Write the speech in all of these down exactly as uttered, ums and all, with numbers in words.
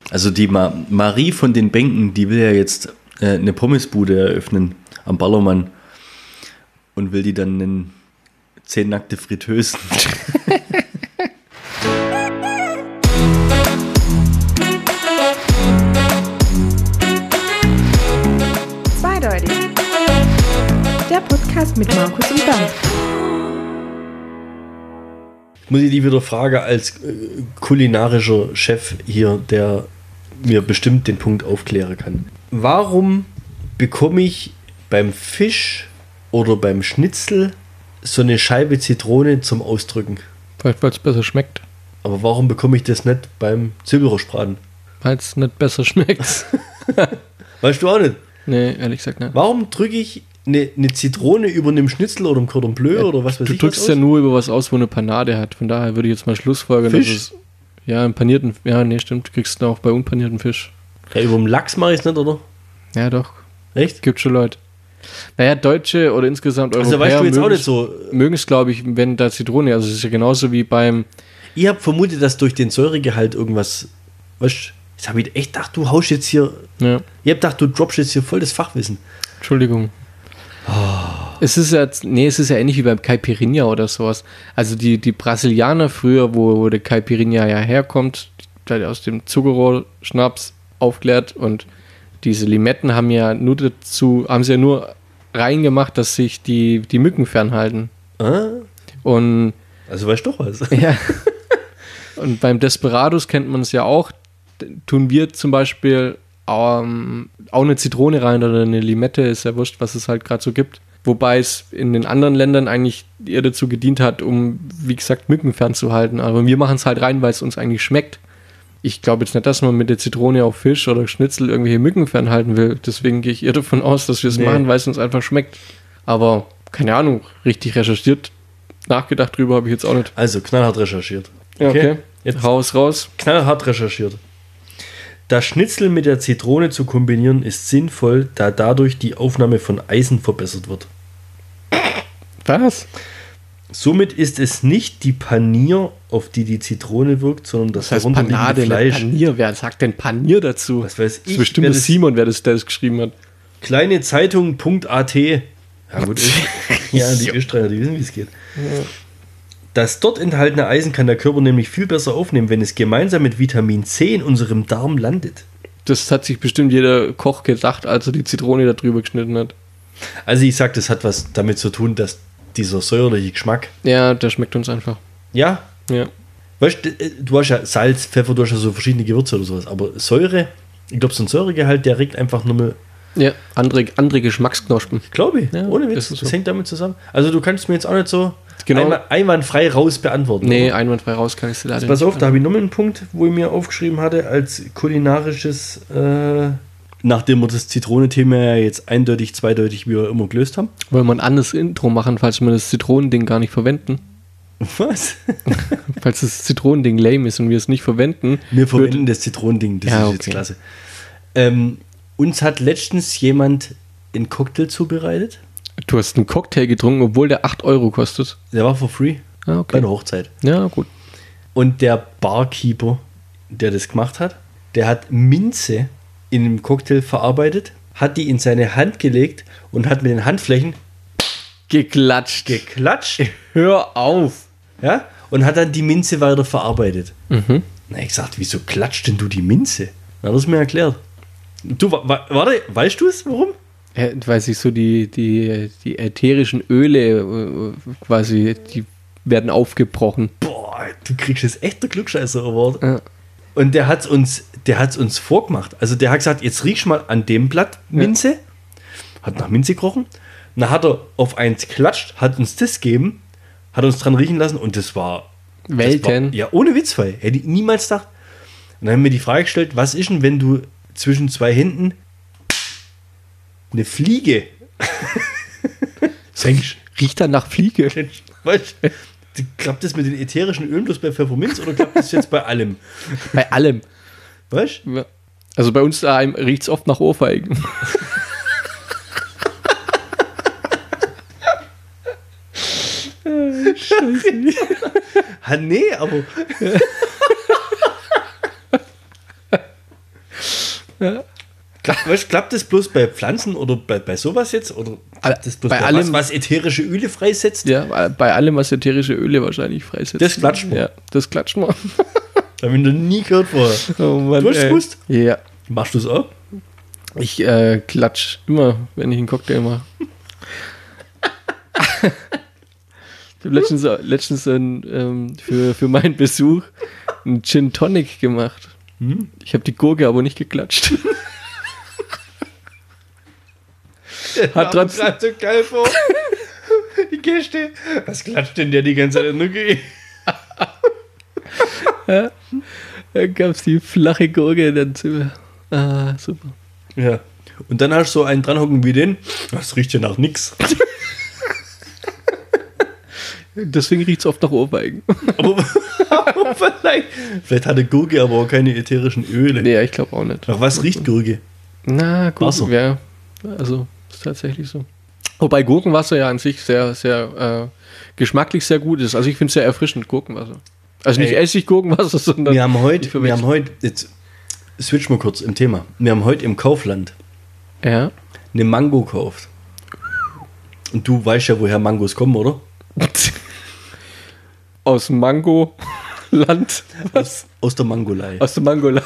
Also die Ma- Marie von den Bänken, die will ja jetzt äh, eine Pommesbude eröffnen am Ballermann und will die dann nennen zehn nackte Fritteusen. Zweideutig. Der Podcast mit Markus und Bernd. Muss ich dich wieder fragen, als äh, kulinarischer Chef hier, der mir bestimmt den Punkt aufklären kann. Warum bekomme ich beim Fisch oder beim Schnitzel so eine Scheibe Zitrone zum Ausdrücken? Vielleicht, weil es besser schmeckt. Aber warum bekomme ich das nicht beim Zwiebelrostbraten? Weil es nicht besser schmeckt. Weißt du auch nicht? Nee, ehrlich gesagt nicht. Warum drücke ich eine, eine Zitrone über einem Schnitzel oder einem Cordon Bleu oder was weiß Du ich drückst was ja aus? nur über was aus, wo eine Panade hat. Von daher würde ich jetzt mal Schlussfolgern. Fisch? Dass es, ja, einen panierten, ja, nee, stimmt. Du kriegst ihn auch bei unpanierten Fisch. Ja, über dem Lachs mache ich es nicht, oder? Ja, doch. Echt? Gibt schon Leute. Naja, Deutsche oder insgesamt Also Europäer weißt du jetzt auch mögen nicht so. mögen es, glaube ich, wenn da Zitrone, also es ist ja genauso wie beim, Ich habe vermutet, dass durch den Säuregehalt irgendwas. Weißt du, jetzt habe ich echt gedacht, du haust jetzt hier. ja, Ich habe gedacht, du droppst jetzt hier voll das Fachwissen. Entschuldigung. Es ist ja, nee, es ist ja ähnlich wie beim Caipirinha oder sowas. Also die, die Brasilianer früher, wo, wo der Caipirinha ja herkommt, der aus dem Zuckerrohrschnaps aufklärt, und diese Limetten haben ja nur dazu, haben sie ja nur reingemacht, dass sich die, die Mücken fernhalten. Ah, Und also weißt du doch was. ja. Und beim Desperados kennt man es ja auch. Tun wir zum Beispiel ähm, auch eine Zitrone rein oder eine Limette, ist ja wurscht, was es halt gerade so gibt. Wobei es in den anderen Ländern eigentlich eher dazu gedient hat, um, wie gesagt, Mücken fernzuhalten. Aber wir machen es halt rein, weil es uns eigentlich schmeckt. Ich glaube jetzt nicht, dass man mit der Zitrone auf Fisch oder Schnitzel irgendwelche Mücken fernhalten will. Deswegen gehe ich eher davon aus, dass wir es Nee. machen, weil es uns einfach schmeckt. Aber, keine Ahnung, richtig recherchiert, nachgedacht drüber habe ich jetzt auch nicht. Also, knallhart recherchiert. Ja, okay. Jetzt Raus, raus. knallhart recherchiert. Das Schnitzel mit der Zitrone zu kombinieren ist sinnvoll, da dadurch die Aufnahme von Eisen verbessert wird. Was? Somit ist es nicht die Panier, auf die die Zitrone wirkt, sondern das, Das heißt darunterliegende Panade, nicht Fleisch. Panier. Wer sagt denn Panier dazu? Was weiß Das ich, ist bestimmt wer das das- Simon, wer das, der das geschrieben hat. Kleine Zeitung.at. Ja gut, ja, die Österreicher, die wissen, wie es geht. Das dort enthaltene Eisen kann der Körper nämlich viel besser aufnehmen, wenn es gemeinsam mit Vitamin C in unserem Darm landet. Das hat sich bestimmt jeder Koch gedacht, als er die Zitrone da drüber geschnitten hat. Also ich sag, das hat was damit zu tun, dass dieser säuerliche Geschmack, Ja, der schmeckt uns einfach. ja, Ja. weißt du, du hast ja Salz, Pfeffer, du hast ja so verschiedene Gewürze oder sowas, aber Säure, ich glaube, so ein Säuregehalt, der regt einfach nur mal, Ja, andere, andere Geschmacksknospen. glaube ich, Ja, ohne Witz, das das, ist so. hängt damit zusammen. Also du kannst mir jetzt auch nicht so Genau. einmal, einwandfrei raus beantworten. Nee, oder? einwandfrei raus kann ich sie leider Pass nicht. auf, da habe ich nochmal einen Punkt, wo ich mir aufgeschrieben hatte, als kulinarisches, äh, nachdem wir das Zitrone-Thema ja jetzt eindeutig, zweideutig, wie wir immer gelöst haben. Wollen wir ein anderes Intro machen, falls wir das Zitronending gar nicht verwenden? Was? Falls das Zitronending lame ist und wir es nicht verwenden. Wir verwenden das Zitronending, das Ja, ist jetzt okay. klasse. Ähm, uns hat letztens jemand einen Cocktail zubereitet. Du hast einen Cocktail getrunken, obwohl der acht Euro kostet. Der war for free Ah, bei okay. einer Hochzeit. Ja, gut. Und der Barkeeper, der das gemacht hat, der hat Minze in einem Cocktail verarbeitet, hat die in seine Hand gelegt und hat mit den Handflächen Geklatscht. geklatscht, Hör auf. ja, und hat dann die Minze weiter verarbeitet. Mhm. Na, ich gesagt, wieso klatscht denn du die Minze? Na, das ist mir erklärt. Du, wa- wa- warte, weißt du es, warum? Ja, weiß ich so, die, die, die ätherischen Öle äh, quasi, die werden aufgebrochen. Boah, du kriegst jetzt echt der Klugscheißer-Award. Ja. Und der hat uns, der hat's uns vorgemacht. Also der hat gesagt, jetzt riechst mal an dem Blatt Minze. Hat nach Minze gerochen. Dann hat er auf eins klatscht, hat uns das gegeben, hat uns dran riechen lassen und das war... Welten. Das war, ja, ohne Witzfall. Hätte ich niemals gedacht. Und dann haben wir die Frage gestellt, was ist denn, wenn du zwischen zwei Händen eine Fliege senkst? Riecht dann nach Fliege. Weißt du, klappt das mit den ätherischen Ölen bloß bei Pfefferminz oder klappt das jetzt bei allem? Bei allem. Weißt du? Ja. Also bei uns daheim riecht es oft nach Ohrfeigen. Ah, nee, aber. Ja. Klappt, weißt, klappt das bloß bei Pflanzen oder bei, bei sowas jetzt? Oder klappt das bloß Bei bei, allem- was, was ätherische Öle freisetzt? Ja, bei allem, was ätherische Öle wahrscheinlich freisetzt. Das klatscht man. Ja, das klatscht man. Hab ich noch nie gehört vorher. Oh Mann, Du hast es ey. gewusst? Ja. Machst du es auch? Ich äh, klatsch immer, wenn ich einen Cocktail mache. Ich habe letztens, letztens ein, ähm, für, für meinen Besuch einen Gin Tonic gemacht. Hm? Ich habe die Gurke aber nicht geklatscht. Hat trotzdem- gerade so geil vor. Die Gäste. Was klatscht denn der die ganze Zeit in der Nuke? Da gab es die flache Gurke dann zu. Ah, super. Ja. Und dann hast du so einen dranhocken wie den. Das riecht ja nach nix. Deswegen riecht es oft nach Ohrfeigen. Aber, aber vielleicht, vielleicht hat eine Gurke aber auch keine ätherischen Öle. Nee, ich glaube auch nicht. Nach was riecht Gurke? Na, Wasser. Gurken, ja. Also, ist tatsächlich so. Wobei Gurkenwasser ja an sich sehr, sehr äh, geschmacklich sehr gut ist. Also ich finde es sehr erfrischend, Gurkenwasser. Also nicht Ey. Essig-Gurkenwasser, sondern... Wir haben nicht heute, wir verwechseln. haben heute, jetzt switchen wir kurz im Thema. Wir haben heute im Kaufland Ja. eine Mango gekauft. Und du weißt ja, woher Mangos kommen, oder? Aus dem Mango-Land. Aus, aus der Mangolei. Aus dem Mangoland.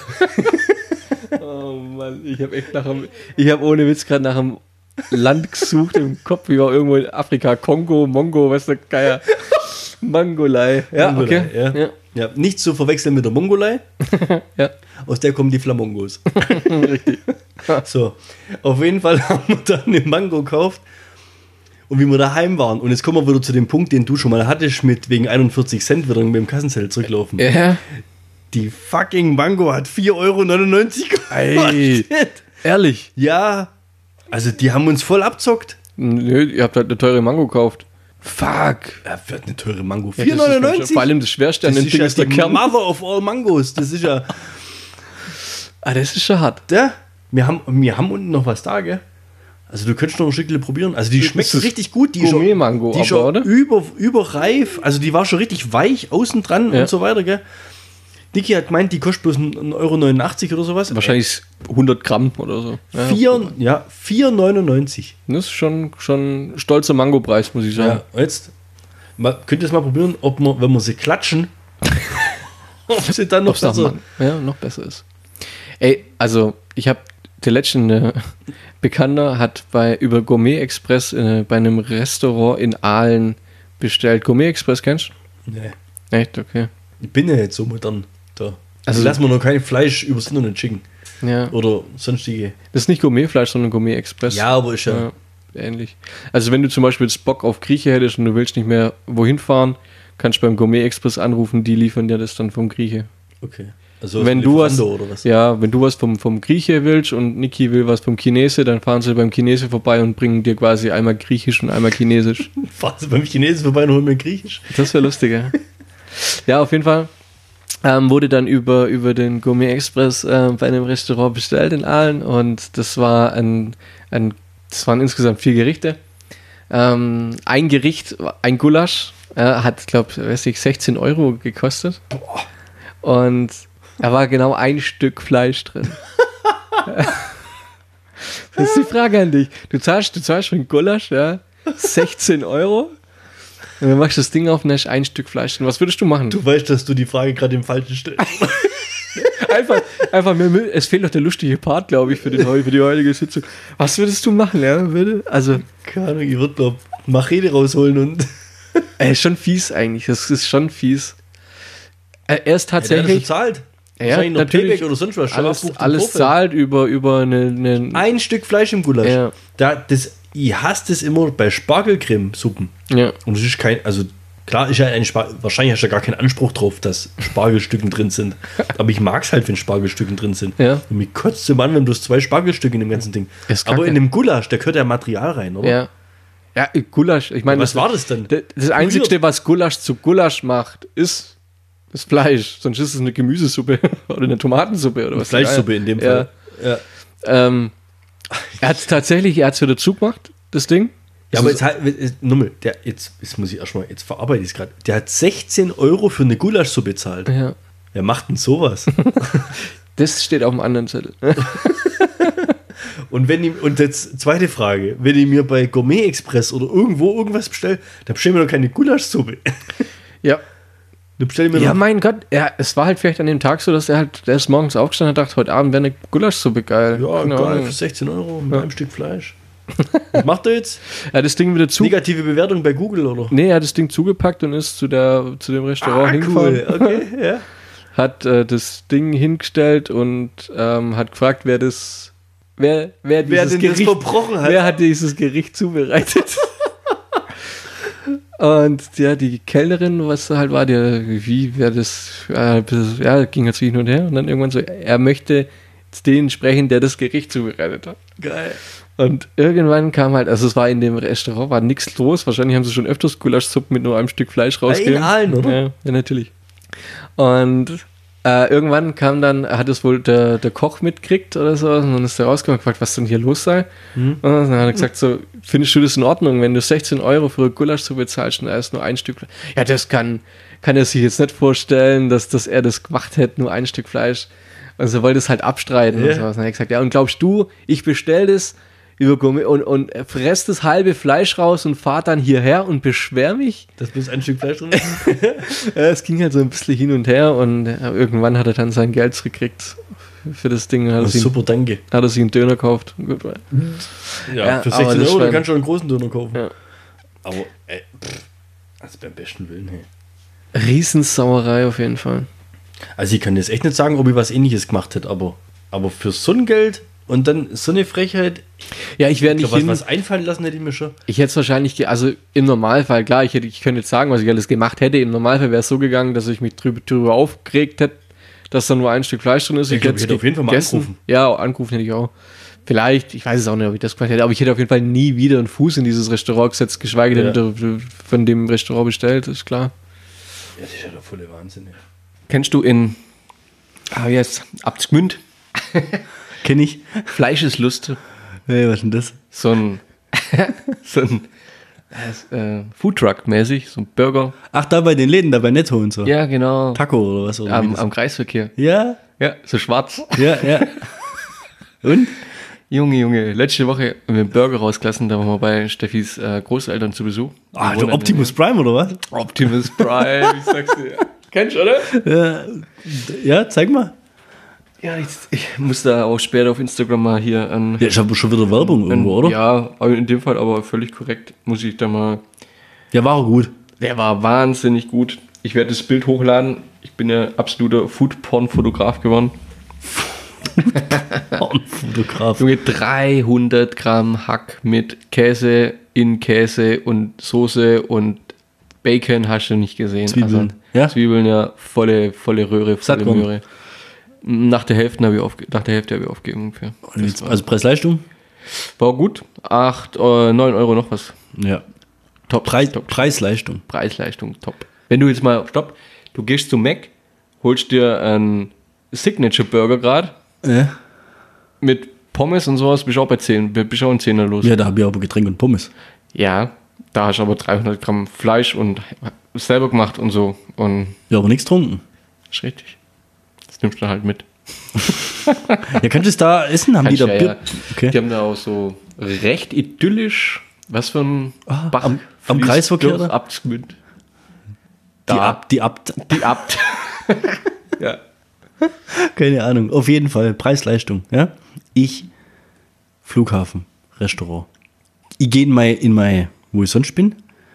Oh Mann, ich habe echt nach einem... Ich habe ohne Witz gerade nach einem Land gesucht im Kopf. Ich war irgendwo in Afrika. Kongo, Mongo, was der Geier. Mangolei. Ja, Mangolei, okay. ja. Ja. Ja, nicht zu verwechseln mit der Mongolei. Ja. Aus der kommen die Flamongos. Richtig. So, auf jeden Fall haben wir dann eine Mango gekauft. Und wie wir daheim waren, und jetzt kommen wir wieder zu dem Punkt, den du schon mal hattest, mit wegen einundvierzig Cent wieder mit dem Kassenzelt zurücklaufen. Ja. Die fucking Mango hat vier Euro neunundneunzig Ey. gekostet. Ehrlich? Ja, also die haben uns voll abzockt. Nö, ihr habt halt eine teure Mango gekauft. Fuck. Ja, wird eine teure Mango. Ja, vier das ist neunundneunzig. Vor allem das Schwerste an Das dem ist Ding ja ist der die Kern. Mother of all Mangos. Das ist ja... Ah, das ist schon hart. Ja, wir haben, wir haben unten noch was da, gell? Also du könntest noch ein Stückchen probieren. Also die schmeckt ist richtig gut. Die ist schon, Gourmet-Mango, die ist aber, schon oder? Über, überreif. Also die war schon richtig weich außen dran Ja. und so weiter, gell? Niki hat gemeint, die kostet bloß ein Euro neunundachtzig oder sowas. Wahrscheinlich hundert Gramm oder so. Ja. Vier, ja, vier neunundneunzig. Das ist schon, schon ein stolzer Mango-Preis, muss ich sagen. Ja, jetzt mal, könnt ihr es mal probieren, ob man, wenn wir sie klatschen, ob sie dann noch Ob's nach besser... Man- ja, noch besser ist. Ey, also ich habe der letzte äh, Bekannter hat bei über Gourmet Express äh, bei einem Restaurant in Aalen bestellt. Gourmet Express kennst Nee, du? Echt? Okay. ich bin ja jetzt so modern da. Also Also- lassen wir noch kein Fleisch übers Internet schicken. Ja. Oder sonstige. Das ist nicht Gourmetfleisch, sondern Gourmet Express. Ja, aber ist ja... Ja, ähnlich. Also wenn du zum Beispiel jetzt Bock auf Grieche hättest und du willst nicht mehr wohin fahren, kannst du beim Gourmet Express anrufen, die liefern dir das dann vom Grieche. Okay. Also wenn so du was, Lieferando oder was? ja, wenn du was vom, vom Grieche willst und Niki will was vom Chinese, dann fahren sie beim Chinese vorbei und bringen dir quasi einmal Griechisch und einmal Chinesisch. Fahren Sie beim Chinesen vorbei und holen mir Griechisch? Das wäre lustig, ja. Ja, auf jeden Fall ähm, wurde dann über, über den Gourmet Express äh, bei einem Restaurant bestellt in Aalen und das war ein, ein das waren insgesamt vier Gerichte. Ähm, ein Gericht, ein Gulasch, äh, hat, glaube ich, sechzehn Euro gekostet. Und da war genau ein Stück Fleisch drin. Das ist die Frage an dich. Du zahlst, du zahlst für einen Gulasch, ja, sechzehn Euro. Und dann machst du das Ding auf und hast ein Stück Fleisch drin. Was würdest du machen? Du weißt, dass du die Frage gerade im Falschen stellst. Einfach, einfach mir, es fehlt noch der lustige Part, glaube ich, für, den, für die heutige Sitzung. Was würdest du machen, ja? Würde? Also, Keine Ahnung, ich würde, glaub, Machete rausholen und... ey, ist schon fies eigentlich. Das ist schon fies. Äh, Er ist Ja, der hat tatsächlich. schon zahlt. Ja, Wahrscheinlich noch natürlich. Payback oder sonst was. alles Strafbuch zum alles Vorfeld. zahlt über, über eine. eine Ein Stück Fleisch im Gulasch. Ja. Da, das, ich hasse das immer bei Spargelcreme-Suppen. ja. Und es ist kein, also klar ist ja ein Spar wahrscheinlich hast du ja gar keinen Anspruch drauf, dass Spargelstücken drin sind. Aber ich mag es halt, wenn Spargelstücken drin sind. Ja. Und mich kotzt es an, wenn du zwei Spargelstücke in dem ganzen Ding. Ist Aber kacke. in dem Gulasch, da gehört ja Material rein, oder? Ja. Ja, Gulasch. Ich meine, Was war das denn? Das, das Einzige, was Gulasch zu Gulasch macht, ist das Fleisch. Sonst ist es eine Gemüsesuppe oder eine Tomatensuppe oder was. Fleischsuppe in dem Ja. Fall. Ja. Ähm, er hat es tatsächlich, er hat es wieder zugemacht, das Ding. Ja, Das aber ist- jetzt, halt, jetzt, Nummel, der, jetzt, jetzt muss ich erstmal, jetzt verarbeite ich es gerade. Der hat sechzehn Euro für eine Gulaschsuppe bezahlt. ja, Wer macht denn sowas? das steht auf dem anderen Zettel. Und wenn ich, und jetzt zweite Frage, wenn ich mir bei Gourmet Express oder irgendwo irgendwas bestelle, dann bestelle ich mir doch keine Gulaschsuppe. Ja. Dann bestelle ich mir Ja, doch, mein Gott, er, es war halt vielleicht an dem Tag so, dass er halt, der ist morgens aufgestanden und dachte, heute Abend wäre eine Gulaschsuppe geil. ja, Keine geil, Ahnung. für sechzehn Euro mit einem Stück Fleisch. Was macht er jetzt? Er hat das Ding wieder zu. Negative Bewertung bei Google, oder? Nee, er hat das Ding zugepackt und ist zu, der, zu dem Restaurant hingefahren. Okay, ja. Hat äh, das Ding hingestellt und ähm, hat gefragt, wer das, wer, wer Wer dieses denn das Gericht, verbrochen hat? wer hat dieses Gericht zubereitet? Und ja, die Kellnerin, was halt war, die, wie, wer das, äh, ja, ging halt so hin und her und dann irgendwann so, er möchte den sprechen, der das Gericht zubereitet hat. Geil. Und irgendwann kam halt, also es war in dem Restaurant, war nichts los. Wahrscheinlich haben sie schon öfters Gulaschsuppen mit nur einem Stück Fleisch rausgegeben. in Aalen, oder? Ja, ja natürlich. Und äh, irgendwann kam dann, hat es wohl der, der Koch mitgekriegt oder so, und dann ist er rausgekommen und gefragt, was denn hier los sei. Mhm. Und dann hat er gesagt, so, findest du das in Ordnung, wenn du sechzehn Euro für eine Gulaschsuppe zahlst und da ist nur ein Stück Fleisch? Ja, das kann, kann er sich jetzt nicht vorstellen, dass, dass er das gemacht hätte, nur ein Stück Fleisch. Also er wollte es halt abstreiten. Ja. Und so. Und dann hat er gesagt, ja, und glaubst du, ich bestell das über Gourmet und, und fress das halbe Fleisch raus und fahr dann hierher und beschwer mich? Das bloß ein Stück Fleisch drin ist? Ja, es ging halt so ein bisschen hin und her und ja, irgendwann hat er dann sein Geld zurückgekriegt für das Ding. Hat er, sich, Super, danke. hat er sich einen Döner gekauft. Gut, war. Ja, Ja, für aber sechzehn das Euro, dann war- kannst du einen großen Döner kaufen. Ja. Aber, ey, pff, also beim besten Willen, hey. Riesensauerei auf jeden Fall. Also ich kann jetzt echt nicht sagen, ob ich was Ähnliches gemacht hätte, aber, aber für so ein Geld und dann so eine Frechheit, Ja, ich wäre ich nicht glaub, was, hin. was einfallen lassen hätte ich mir schon. Ich hätte es wahrscheinlich, ge also im Normalfall, klar, ich, hätte, ich könnte jetzt sagen, was ich alles gemacht hätte. Im Normalfall wäre es so gegangen, dass ich mich drüber, drüber aufgeregt hätte, dass da nur ein Stück Fleisch drin ist. Ich glaub, ich hätte hätte auf jeden Fall mal gegessen. angerufen. Ja, angerufen hätte ich auch. Vielleicht, ich weiß es auch nicht, ob ich das gemacht hätte, aber ich hätte auf jeden Fall nie wieder einen Fuß in dieses Restaurant gesetzt, geschweige denn Ja. wieder von dem Restaurant bestellt, ist klar. Ja, das ist ja der volle Wahnsinn. Ey. Kennst du in, ah jetzt, Abtsgmünd, Kenn ich. Fleischeslust, Hey, was ist denn das? so ein, so ein äh, Foodtruck-mäßig, so ein Burger. Ach, da bei den Läden, da bei Netto und so. Ja, genau. Taco oder was? Oder wie Am, das- am Kreisverkehr. ja, Ja, so schwarz. ja, ja. Und? Junge, Junge, letzte Woche haben wir einen Burger rausgelassen, da waren wir bei Steffis äh, Großeltern zu Besuch. Ah, Die der wohnen Optimus Prime oder was? in- Optimus Prime, ich sag's dir. Kennst du, oder? Ja, ja, zeig mal. Ja, ich, ich muss da auch später auf Instagram mal hier an. Ja, ich habe schon wieder Werbung irgendwo, oder? Ja, aber in dem Fall aber völlig korrekt, muss ich da mal. Ja, war auch gut. Der war wahnsinnig gut. Ich werde das Bild hochladen. Ich bin ja absoluter Foodporn-Fotograf geworden. Fotograf. Junge, dreihundert Gramm Hack mit Käse in Käse und Soße und Bacon hast du nicht gesehen. Zwiebeln. Also, Ja? Zwiebeln, ja, volle, volle Röhre, volle Satt geworden. Möhre. Nach der Hälfte habe ich, aufge nach der Hälfte habe ich aufgegeben ungefähr. Und jetzt, Das war, also Preis-Leistung? war gut. acht, neun Euro noch was. Ja. Top. Preis, top. Preis-Leistung. Preis-Leistung, top. Wenn du jetzt mal, stopp, du gehst zum Mac, holst dir einen Signature-Burger gerade Ja. mit Pommes und sowas, bist auch bei zehn, bist auch ein Zehner los. Ja, da habe ich aber Getränk und Pommes. Ja, da hast du aber dreihundert Gramm Fleisch und selber gemacht und so. Und Ja, aber nichts getrunken. das ist richtig. Das nimmst du halt mit. Ja, kannst du es da essen? Haben die Kannst da ja, Bier? ja. Okay. Die haben da auch so recht idyllisch, was für ein Bach. am- am fließt Kreisverkehr durch da? Abtsgmünd. Die Ab, die Ab, Die Abt. Ja. keine Ahnung. Auf jeden Fall Preis-Leistung. Ja? Ich, Flughafen, Restaurant. Ich gehe in mein, in mein, wo ich sonst bin.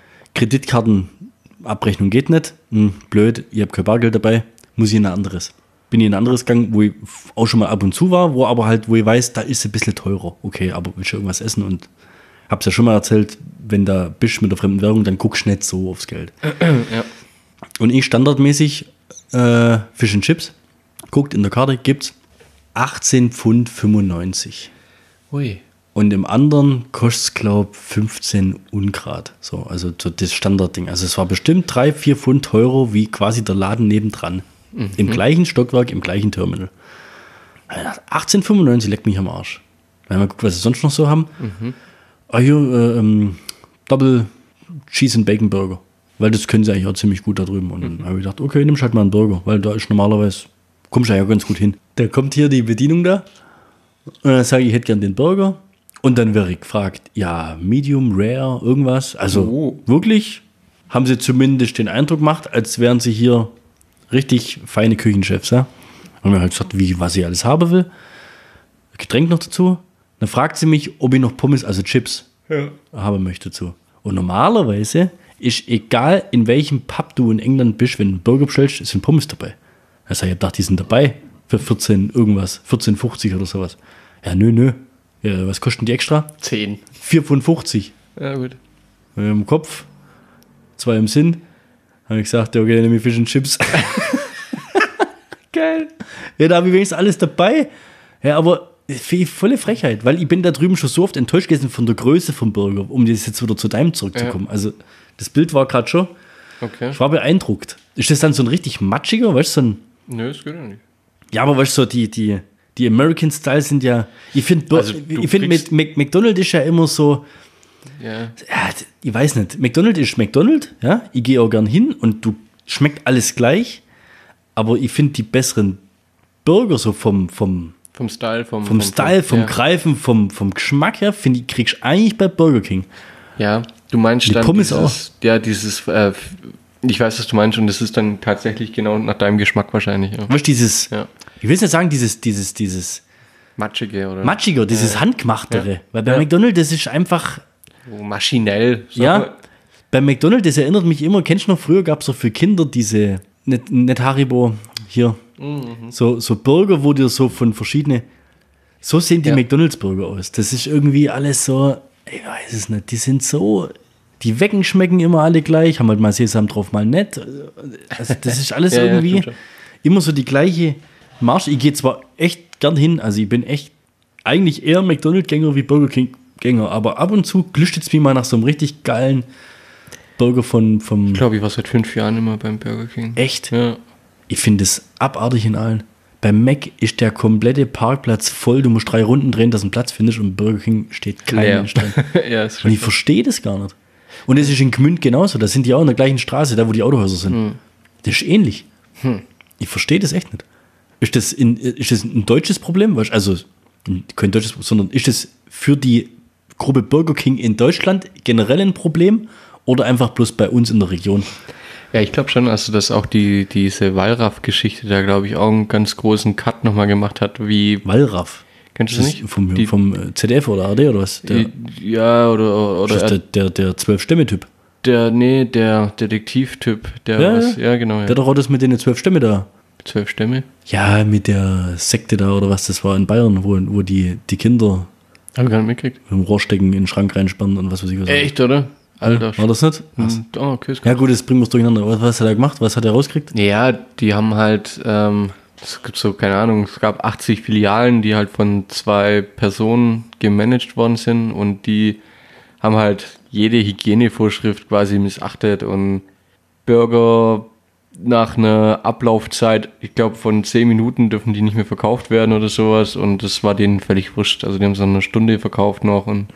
Kreditkartenabrechnung geht nicht. Hm, blöd, ich habe kein Bargeld dabei. Muss ich in ein anderes. Bin ich in ein anderes gegangen, wo ich auch schon mal ab und zu war, wo aber halt, wo ich weiß, da ist es ein bisschen teurer. Okay, aber willst du irgendwas essen? Und hab's ja schon mal erzählt, wenn da bist mit der fremden Währung, dann guckst du nicht so aufs Geld. Ja. Und ich standardmäßig äh, Fish and Chips. Guckt in der Karte, gibt's achtzehn Pfund fünfundneunzig. Ui. Und im anderen kostet es, glaube ich, fünfzehn Ungrad. So, also so das Standardding. Also es war bestimmt drei, vier Pfund teurer wie quasi der Laden nebendran. Mhm. Im gleichen Stockwerk, im gleichen Terminal. achtzehn fünfundneunzig leckt mich am Arsch. Wenn man guckt, was sie sonst noch so haben. Mhm. Ah, hier, äh, ähm, Double Cheese and Bacon Burger. Weil das können sie eigentlich auch ziemlich gut da drüben. Und dann habe ich gedacht, okay, nimm halt mal einen Burger. Weil da ist normalerweise, kommst du ja ganz gut hin. Da kommt hier die Bedienung da Und dann sage ich, ich hätte gern den Burger. Und dann wäre ich gefragt, ja, Medium, Rare, irgendwas. Also Oh. wirklich haben sie zumindest den Eindruck gemacht, als wären sie hier richtig feine Küchenchefs. Ja? Und wir haben halt gesagt, wie, was ich alles haben will. Getränk noch dazu. Dann fragt sie mich, ob ich noch Pommes, also Chips, Ja. haben möchte dazu. Und normalerweise ist egal, in welchem Pub du in England bist, wenn du einen Burger bestellst, sind Pommes dabei. Also ich hab gedacht, die sind dabei für vierzehn irgendwas, vierzehn fünfzig oder sowas. Ja, nö, nö. Ja, was kosten die extra? Zehn. vier fünfundfünfzig. Ja, gut. Im Kopf, zwei im Sinn. Habe ich gesagt, ja, okay, dann nehme ich Fish and Chips. Geil. Ja, da habe ich wenigstens alles dabei. Ja, aber volle Frechheit, weil ich bin da drüben schon so oft enttäuscht gewesen von der Größe vom Burger, um jetzt jetzt wieder zu deinem zurückzukommen. Ja. Also das Bild war gerade schon, Okay. ich war beeindruckt. Ist das dann so ein richtig matschiger, weißt du, so ein, Nö, das geht ja nicht. ja, aber weißt du, so die, die, die American Style sind ja, ich finde, Also, du ich finde, kriegst- mit Mac- McDonald's ist ja immer so, Ja. ja, ich weiß nicht, McDonald's ist McDonald's, ja, ich gehe auch gern hin und du schmeckt alles gleich, aber ich finde die besseren Burger so vom, vom, Vom Style, vom, vom Style, vom ja. Greifen, vom, vom Geschmack her, finde ich, kriegst du eigentlich bei Burger King. Ja, du meinst Die dann Pommes dieses, ja, dieses, äh, ich weiß, was du meinst und das ist dann tatsächlich genau nach deinem Geschmack wahrscheinlich. Ja. Weißt du, dieses, Ja. ich will jetzt nicht sagen, dieses, dieses, dieses Matschige oder Matschiger, dieses Handgemachtere, Ja. weil bei Ja. McDonald's, das ist einfach, so maschinell. So ja, bei McDonald's, das erinnert mich immer, kennst du noch, früher gab es doch für Kinder diese, nicht, nicht Haribo, hier, Mhm. so, so Burger, wo dir so von verschiedene, so sehen die Ja. McDonald's-Burger aus. Das ist irgendwie alles so, ich weiß es nicht, die sind so, die Wecken schmecken immer alle gleich, haben halt mal Sesam drauf, mal nicht. Also das ist alles Ja, ja, irgendwie stimmt schon. immer so die gleiche Marsch. Ich gehe zwar echt gern hin, also ich bin echt eigentlich eher McDonald's-Gänger wie Burger King-Gänger, aber ab und zu glüscht es mich mal nach so einem richtig geilen Burger von, vom, Ich glaube, ich war seit fünf Jahren immer beim Burger King. echt, Ja. ich finde es abartig in allen. Beim Mac ist der komplette Parkplatz voll, du musst drei Runden drehen, dass du einen Platz findest und Burger King steht kein Leer. Mensch drin. Ja, ist Und schon. ich verstehe das gar nicht. Und es ist in Gmünd genauso, da sind die auch in der gleichen Straße, da wo die Autohäuser sind. Hm. Das ist ähnlich. Ich verstehe das echt nicht. Ist das, in, ist das ein deutsches Problem? Weißt du, Also kein deutsches, sondern ist das für die Gruppe Burger King in Deutschland generell ein Problem oder einfach bloß bei uns in der Region? Ja, ich glaube schon, also dass auch die, diese Wallraff-Geschichte da, glaube ich, auch einen ganz großen Cut nochmal gemacht hat, wie, Wallraff. kennst du Das das ist nicht? vom, Die- vom äh, Z D F oder A R D oder was? Der, ja, oder, oder das ist er- der, der, der Zwölf-Stämme-Typ. der, nee, der Detektivtyp, der Ja, was, ja. ja, genau, ja. Der hat doch auch das mit den zwölf Stämme da. Zwölf Stämme. Ja, mit der Sekte da oder was das war in Bayern, wo, wo die, die Kinder Hab ich gar nicht mitgekriegt. mit dem Rohrstecken in den Schrank reinspannen und was weiß ich was. Echt, oder? Alter. War das nicht? Hm, Oh, okay, ist Ja gut, das bringen wir es durcheinander. Was, was hat er gemacht? Was hat er rausgekriegt? Ja, die haben halt, ähm, es gibt so, keine Ahnung, es gab achtzig Filialen, die halt von zwei Personen gemanagt worden sind und die haben halt jede Hygienevorschrift quasi missachtet und Burger nach einer Ablaufzeit, ich glaube von zehn Minuten dürfen die nicht mehr verkauft werden oder sowas und das war denen völlig wurscht. Also die haben so eine Stunde verkauft noch und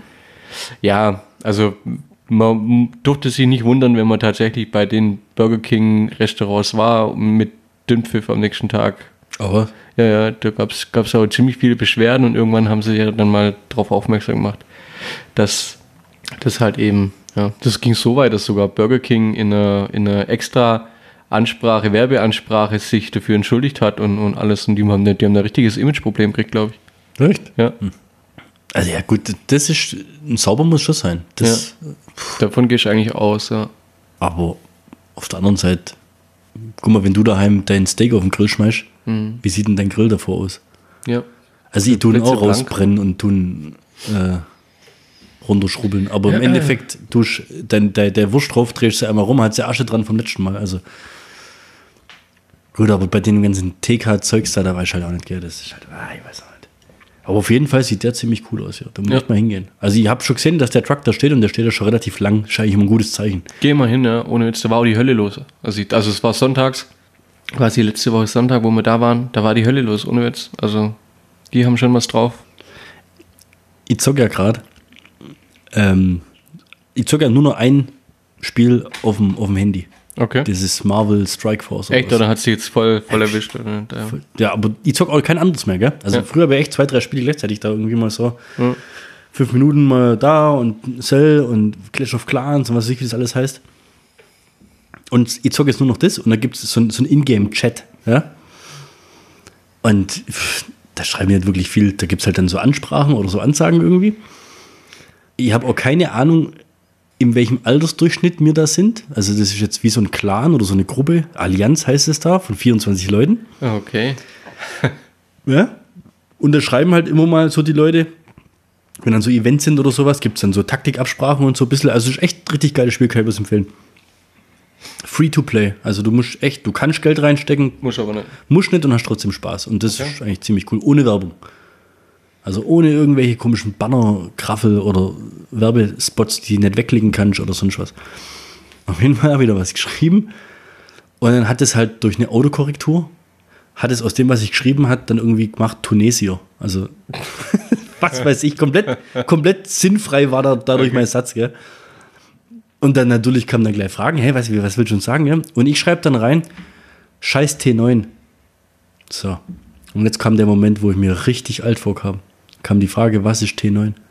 ja, also man durfte sich nicht wundern, wenn man tatsächlich bei den Burger King Restaurants war mit Dünnpfiff am nächsten Tag. Aber Ja, ja, da gab es auch ziemlich viele Beschwerden und irgendwann haben sie ja dann mal darauf aufmerksam gemacht, dass das halt eben, ja, das ging so weit, dass sogar Burger King in einer, in einer extra Ansprache, Werbeansprache sich dafür entschuldigt hat und, und alles und die haben, die haben ein richtiges Imageproblem gekriegt, glaube ich. echt? Ja, Also ja gut, das ist, sauber muss schon sein. Das, davon gehe ich eigentlich aus, ja. Aber auf der anderen Seite, guck mal, wenn du daheim dein Steak auf den Grill schmeißt, wie sieht denn dein Grill davor aus? Ja. Also ich tue ihn auch Blitzeblank. rausbrennen und tun äh, runterschrubbeln. Aber im Endeffekt tust dein, dein, der Wurst drauf, drehst du einmal rum, hat sie Asche dran vom letzten Mal. Also gut, aber bei den ganzen T K-Zeugs da, da weiß ich halt auch nicht, gell, das ist halt, ah, ich weiß auch nicht. Aber auf jeden Fall sieht der ziemlich cool aus, ja. Da muss Ja. ich mal hingehen. Also ich habe schon gesehen, dass der Truck da steht und der steht da schon relativ lang. Ist eigentlich immer ein gutes Zeichen. Geh mal hin, ja, ohne Witz, da war auch die Hölle los. Also, ich, also es war sonntags, quasi letzte Woche Sonntag, wo wir da waren, da war die Hölle los, ohne Witz. Also die haben schon was drauf. Ich zocke ja gerade. Ähm, ich zocke ja nur noch ein Spiel auf dem, auf dem Handy. Okay. Dieses Marvel Strike Force. Echt, oder hat sie jetzt voll, voll erwischt? Oder? Ja, aber ich zock auch kein anderes mehr, gell? Also Ja. früher wäre echt zwei, drei Spiele gleichzeitig da irgendwie mal so. Ja. Fünf Minuten mal da und Cell und Clash of Clans und was weiß ich, wie das alles heißt. Und ich zocke jetzt nur noch das und da gibt es so, so einen Ingame-Chat, ja? Und pff, da schreiben die nicht wirklich viel. Da gibt es halt dann so Ansprachen oder so Ansagen irgendwie. Ich habe auch keine Ahnung, in welchem Altersdurchschnitt wir da sind. Also das ist jetzt wie so ein Clan oder so eine Gruppe. Allianz heißt es da, von vierundzwanzig Leuten. Okay. Ja? Und da schreiben halt immer mal so die Leute, wenn dann so Events sind oder sowas, gibt es dann so Taktikabsprachen und so ein bisschen. Also es ist echt ein richtig geiles Spiel, kann ich was empfehlen. Free to play. Also du musst echt, du kannst Geld reinstecken, Muss aber nicht. musst nicht und hast trotzdem Spaß. Und das Okay. ist eigentlich ziemlich cool. Ohne Werbung. Also ohne irgendwelche komischen Banner-Graffel oder Werbespots, die nicht wegklicken kannst oder sonst was. Auf jeden Fall habe ich da was geschrieben. Und dann hat es halt durch eine Autokorrektur, hat es aus dem, was ich geschrieben hat, dann irgendwie gemacht Tunesier. Also was weiß ich, komplett, komplett sinnfrei war da, dadurch Okay. mein Satz, gell? Und dann natürlich kamen dann gleich Fragen, hey, was, was willst du uns sagen, ja? Und ich schreibe dann rein, scheiß T neun. So. Und jetzt kam der Moment, wo ich mir richtig alt vorkam. Kam die Frage, was ist T neun?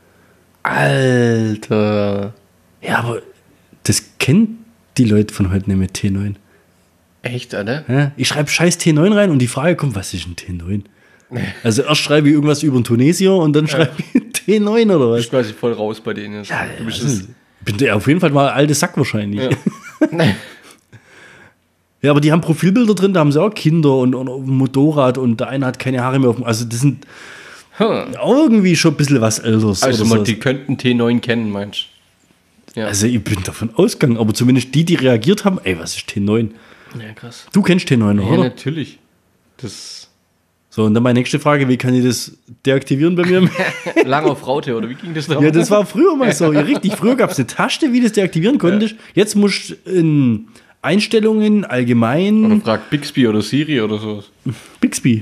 Alter. Ja, aber das kennen die Leute von heute nicht mit T neun. Echt, Alter? Ja? Ich schreibe scheiß T neun rein und die Frage kommt, was ist ein T neun? Also erst schreibe ich irgendwas über einen Tunesier und dann schreibe ich T neun oder Du was? bist quasi voll raus bei denen. Ja, du bist also, bin der auf jeden Fall mal ein alter Sack wahrscheinlich. Ja. Ja. Ja, aber die haben Profilbilder drin, da haben sie auch Kinder und, und auf dem Motorrad und der eine hat keine Haare mehr auf dem. Also das sind Huh. irgendwie schon ein bisschen was Älteres. Also oder man, so. die könnten T neun kennen, meinst du? Ja. Also ich bin davon ausgegangen, aber zumindest die, die reagiert haben, ey, was ist T neun? ja, krass. Du kennst T neun, Ja, oder? natürlich. Das So, und dann meine nächste Frage, wie kann ich das deaktivieren bei mir? lang auf Raute, oder wie ging das da? Ja, das war früher mal so. Ja, richtig, früher gab es eine Taste, wie du das deaktivieren konntest. Jetzt musst du in Einstellungen, allgemein, Oder fragt Bixby oder Siri oder sowas. Bixby.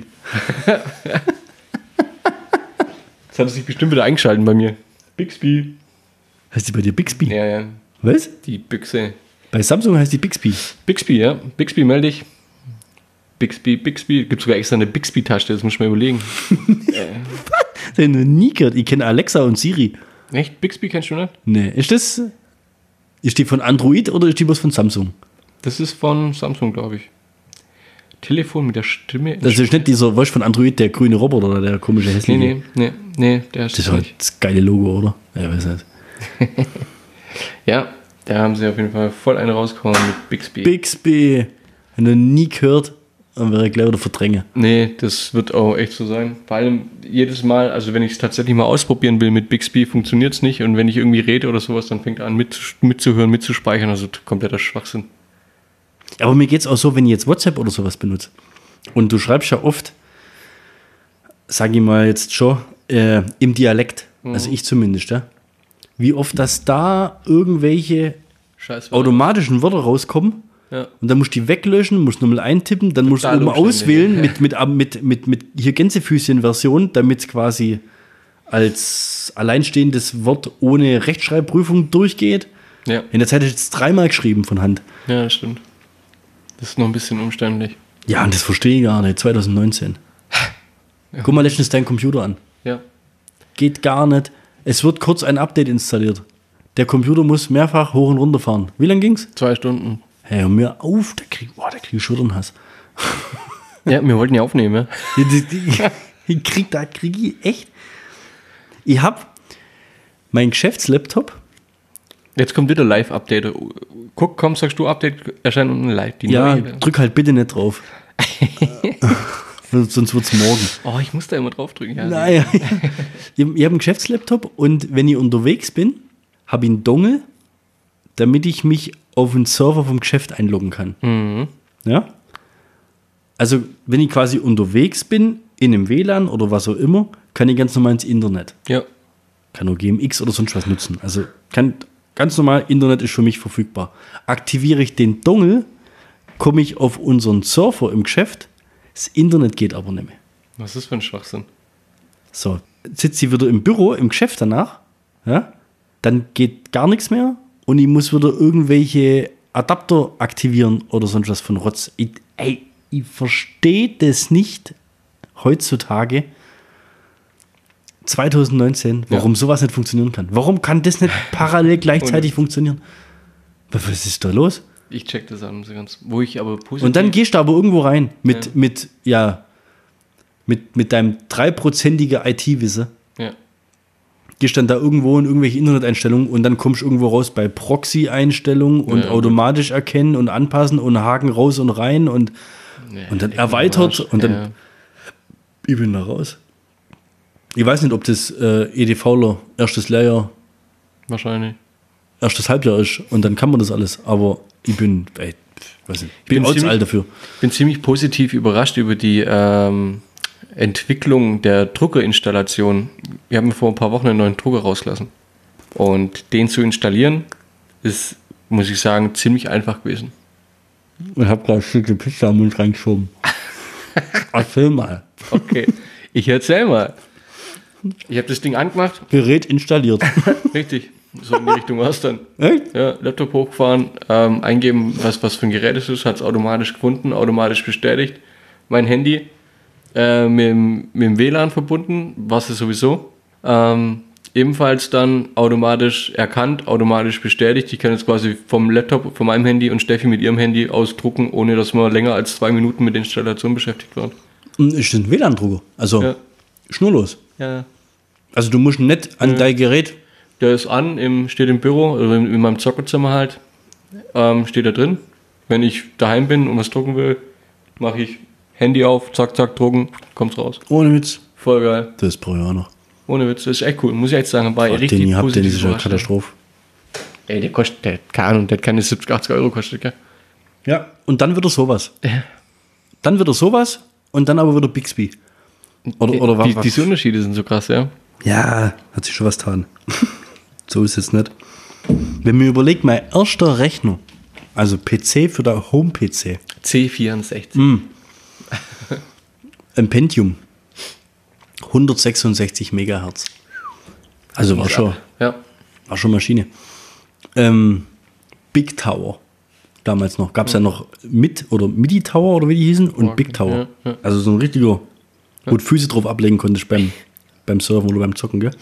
Das hat sich bestimmt wieder eingeschalten bei mir. Bixby. Heißt die bei dir Bixby? Ja, ja. Was? Die Büchse. Bei Samsung heißt die Bixby. Bixby, ja. Bixby, melde dich. Bixby, Bixby. Gibt sogar extra eine Bixby-Taste, das muss ich mir überlegen. Das hab ich noch nie gehört. Ich kenne Alexa und Siri. Echt? Bixby kennst du nicht? Nee, ist das. Ist die von Android oder ist die was von Samsung? Das ist von Samsung, glaube ich. Telefon mit der Stimme. Das ist nicht dieser, weißt du, von Android, der grüne Roboter oder der komische nee, hässliche. nee, nee, nee, der ist Das ist das halt nicht. das geile Logo, oder? Ja, weiß nicht. Ja, da haben sie auf jeden Fall voll eine rausgehauen mit Bixby. Bixby. Wenn du nie gehört, dann wäre ich gleich wieder verdränge. Nee, das wird auch echt so sein. Vor allem jedes Mal, also wenn ich es tatsächlich mal ausprobieren will mit Bixby, funktioniert es nicht. Und wenn ich irgendwie rede oder sowas, dann fängt er an mit, mitzuhören, mitzuspeichern. Also kompletter Schwachsinn. Aber mir geht es auch so, wenn ich jetzt WhatsApp oder sowas benutze. Und du schreibst ja oft, sag ich mal jetzt schon, äh, im Dialekt. Mhm. Also ich zumindest, ja. Wie oft, dass da irgendwelche Scheiße. automatischen Wörter rauskommen. Ja. Und dann musst du die weglöschen, musst nochmal eintippen, dann musst du Total oben umständlich. auswählen mit, mit, mit, mit, mit hier Gänsefüßchen-Version, damit es quasi als alleinstehendes Wort ohne Rechtschreibprüfung durchgeht. Ja. In der Zeit habe ich jetzt dreimal geschrieben von Hand. ja, das stimmt. Das ist noch ein bisschen umständlich. Ja, und das verstehe ich gar nicht. zwanzig neunzehn. Guck mal letztens deinen Computer an. Ja. Geht gar nicht. Es wird kurz ein Update installiert. Der Computer muss mehrfach hoch und runter fahren. Wie lange ging's? Zwei Stunden. Hey, hör mir auf, da krieg, boah, da krieg ich Schulternhass. Ja, wir wollten ja aufnehmen, ja. Die- die- die- Ich krieg, da krieg ich echt. Ich hab mein Geschäftslaptop. Jetzt kommt wieder Live-Update. Guck, komm, sagst du, Update erscheint unten live. Die Ja, neue. drück halt bitte nicht drauf. Sonst wird's morgen. Oh, ich muss da immer draufdrücken. Ja. Naja, ich, ich habe einen Geschäftslaptop und wenn ich unterwegs bin, habe ich einen Dongle, damit ich mich auf den Server vom Geschäft einloggen kann. Mhm. Ja? Also, wenn ich quasi unterwegs bin, in einem W L A N oder was auch immer, kann ich ganz normal ins Internet. Ja. Kann auch G M X oder sonst was nutzen. Also, kann ganz normal, Internet ist für mich verfügbar. Aktiviere ich den Dongle, komme ich auf unseren Server im Geschäft. Das Internet geht aber nicht mehr. Was ist das für ein Schwachsinn? So, sitzt sie wieder im Büro, im Geschäft danach, ja, dann geht gar nichts mehr und ich muss wieder irgendwelche Adapter aktivieren oder sonst was von Rotz. Ich, ey, ich verstehe das nicht heutzutage, zwanzig neunzehn, warum ja. sowas nicht funktionieren kann. Warum kann das nicht parallel gleichzeitig funktionieren? Was ist da los? Ich check das an, so ganz, wo ich aber positiv... Und dann gehst du aber irgendwo rein mit, ja. mit, ja, mit, mit deinem dreiprozentigen I T-Wissen. Ja. Gehst dann da irgendwo in irgendwelche Interneteinstellungen und dann kommst du irgendwo raus bei Proxy-Einstellungen und ja, automatisch gut. erkennen und anpassen und Haken raus und rein und, ja, und dann erweitert und dann ja. ich bin da raus. Ich weiß nicht, ob das äh, EDVler erstes Lehrjahr wahrscheinlich erstes Halbjahr ist und dann kann man das alles, aber ich bin, ey, weiß nicht, bin, bin ziemlich, alt dafür. Ich bin ziemlich positiv überrascht über die ähm, Entwicklung der Druckerinstallation. Wir haben vor ein paar Wochen einen neuen Drucker rausgelassen und den zu installieren ist, muss ich sagen, ziemlich einfach gewesen. Ich habe gerade ein Stück Pizza am Mund reingeschoben. Erzähl mal. Okay, ich erzähl mal. Ich habe das Ding angemacht. Gerät installiert. Richtig. So in die Richtung war es dann. Echt? Ja, Laptop hochgefahren, ähm, eingeben, was, was für ein Gerät es ist, hat es automatisch gefunden, automatisch bestätigt. Mein Handy äh, mit, dem, mit dem W L A N verbunden, was es sowieso. Ähm, ebenfalls dann automatisch erkannt, automatisch bestätigt. Ich kann jetzt quasi vom Laptop, von meinem Handy und Steffi mit ihrem Handy ausdrucken, ohne dass wir länger als zwei Minuten mit der Installation beschäftigt waren. Ist das ein W L A N-Drucker? Also ja. schnurlos? Ja. Also du musst nicht an ja. dein Gerät... Der ist an, im, steht im Büro, oder in, in meinem Zockerzimmer halt, ähm, steht da drin. Wenn ich daheim bin und was drucken will, mache ich Handy auf, zack, zack, drucken, kommt's raus. Ohne Witz. Voll geil. Das brauche ich auch noch. Ohne Witz, das ist echt cool, muss ich echt sagen. War Ach, richtig den ihr habt, positiv. Den ist ja Katastrophe. Ey, der kostet, der, keine Ahnung, der hat keine siebzig, achtzig Euro kostet, gell? Ja, und dann wieder sowas. Ja. Dann wieder sowas und dann aber wieder Bixby. Oder, oder die, was? Diese Unterschiede sind so krass, ja? Ja, hat sich schon was getan. So ist es nicht. Wenn mir überlegt, mein erster Rechner, also P C für der Home-P C. C vierundsechzig. Mm. Ein Pentium. hundertsechsundsechzig Megahertz. Also war schon, ja. war schon Maschine. Ähm, Big Tower. Damals noch. Gab es ja. ja noch Mid- oder Midi Tower oder wie die hießen und Big Tower. Ja, ja. Also so ein richtiger, wo du Füße drauf ablegen konntest beim, beim Surfen oder beim Zocken, gell?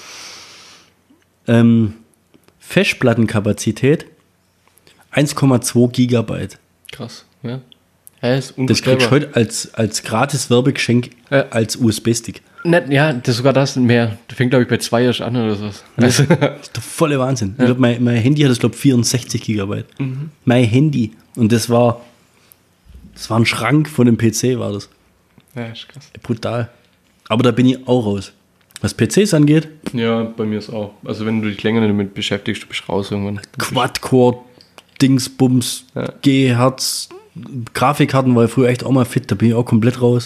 Ähm, Festplattenkapazität eins Komma zwei Gigabyte. Krass, ja. ja ist das kriegst du heute als, als gratis Werbegeschenk ja. als U S B-Stick. Nicht, ja, das sogar das mehr. Das fängt, glaube ich, bei zwei erst an oder sowas. Also, das ist der volle Wahnsinn. Ja. Ich glaub, mein, mein Handy hat das, glaube ich, vierundsechzig Gigabyte. Mhm. Mein Handy. Und das war das war ein Schrank von dem P C, war das. Ja, ist krass. Brutal. Aber da bin ich auch raus. Was P Cs angeht? Ja, bei mir ist auch. Also wenn du dich länger damit beschäftigst, du bist raus irgendwann. Quad-Core, Dingsbums, ja. G-Hertz, Grafikkarten war ja früher echt auch mal fit, da bin ich auch komplett raus.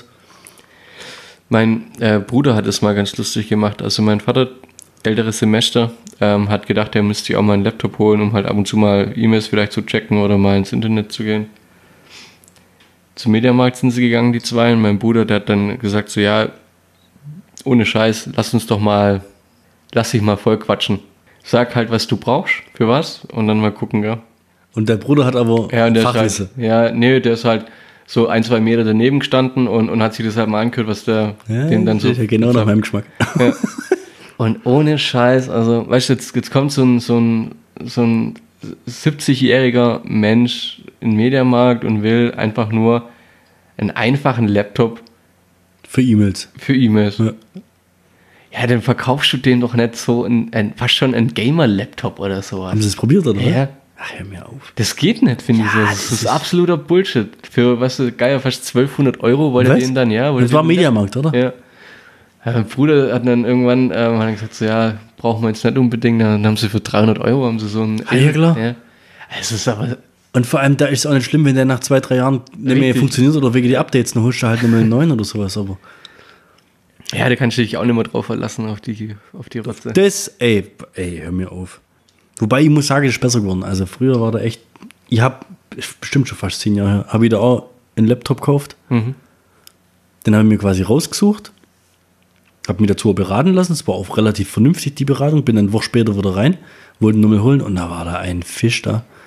Mein äh, Bruder hat es mal ganz lustig gemacht. Also mein Vater, älteres Semester, ähm, hat gedacht, er müsste sich auch mal einen Laptop holen, um halt ab und zu mal E-Mails vielleicht zu checken oder mal ins Internet zu gehen. Zum Mediamarkt sind sie gegangen, die zwei. Und mein Bruder, der hat dann gesagt so, ja, ohne Scheiß, lass uns doch mal, lass dich mal voll quatschen. Sag halt, was du brauchst, für was, und dann mal gucken, ja. Und der Bruder hat aber ja, Fachwissen. Halt, ja, nee, der ist halt so ein, zwei Meter daneben gestanden und, und hat sich das halt mal angehört, was der ja, den dann so... Ja, genau nach meinem Geschmack. Ja. Und ohne Scheiß, also, weißt du, jetzt, jetzt kommt so ein, so ein, so ein siebzigjähriger Mensch in den Mediamarkt und will einfach nur einen einfachen Laptop für E-Mails. Für E-Mails. Ja. Ja, dann verkaufst du den doch nicht so ein, ein fast schon ein Gamer-Laptop oder sowas. Haben sie das probiert, oder? Ja. Ach, hör mir auf. Das geht nicht, finde ja, ich so. Das, das ist, ist absoluter Bullshit. Für, weißt du, geil, fast zwölfhundert Euro wollte er den dann, ja. Das war Mediamarkt, oder? Ja. Ja. Mein Bruder hat dann irgendwann ähm, hat gesagt, so, ja, brauchen wir jetzt nicht unbedingt. Dann haben sie für dreihundert Euro haben sie so ein... Ah, ja, klar. Ja. Es ist aber... Und vor allem, da ist es auch nicht schlimm, wenn der nach zwei, drei Jahren nicht mehr funktioniert oder wegen die Updates, dann holst du halt nochmal einen neuen oder sowas, aber... Ja, da kannst du dich auch nicht mehr drauf verlassen, auf die, auf die Rotze. Das, ey, ey, hör mir auf. Wobei, ich muss sagen, es ist besser geworden. Also früher war da echt, ich habe, bestimmt schon fast zehn Jahre her, habe ich da auch einen Laptop gekauft. Mhm. Den habe ich mir quasi rausgesucht, habe mich dazu beraten lassen, es war auch relativ vernünftig, die Beratung, bin dann eine Woche später wieder rein, wollte ihn nochmal holen und da war da ein Fisch da.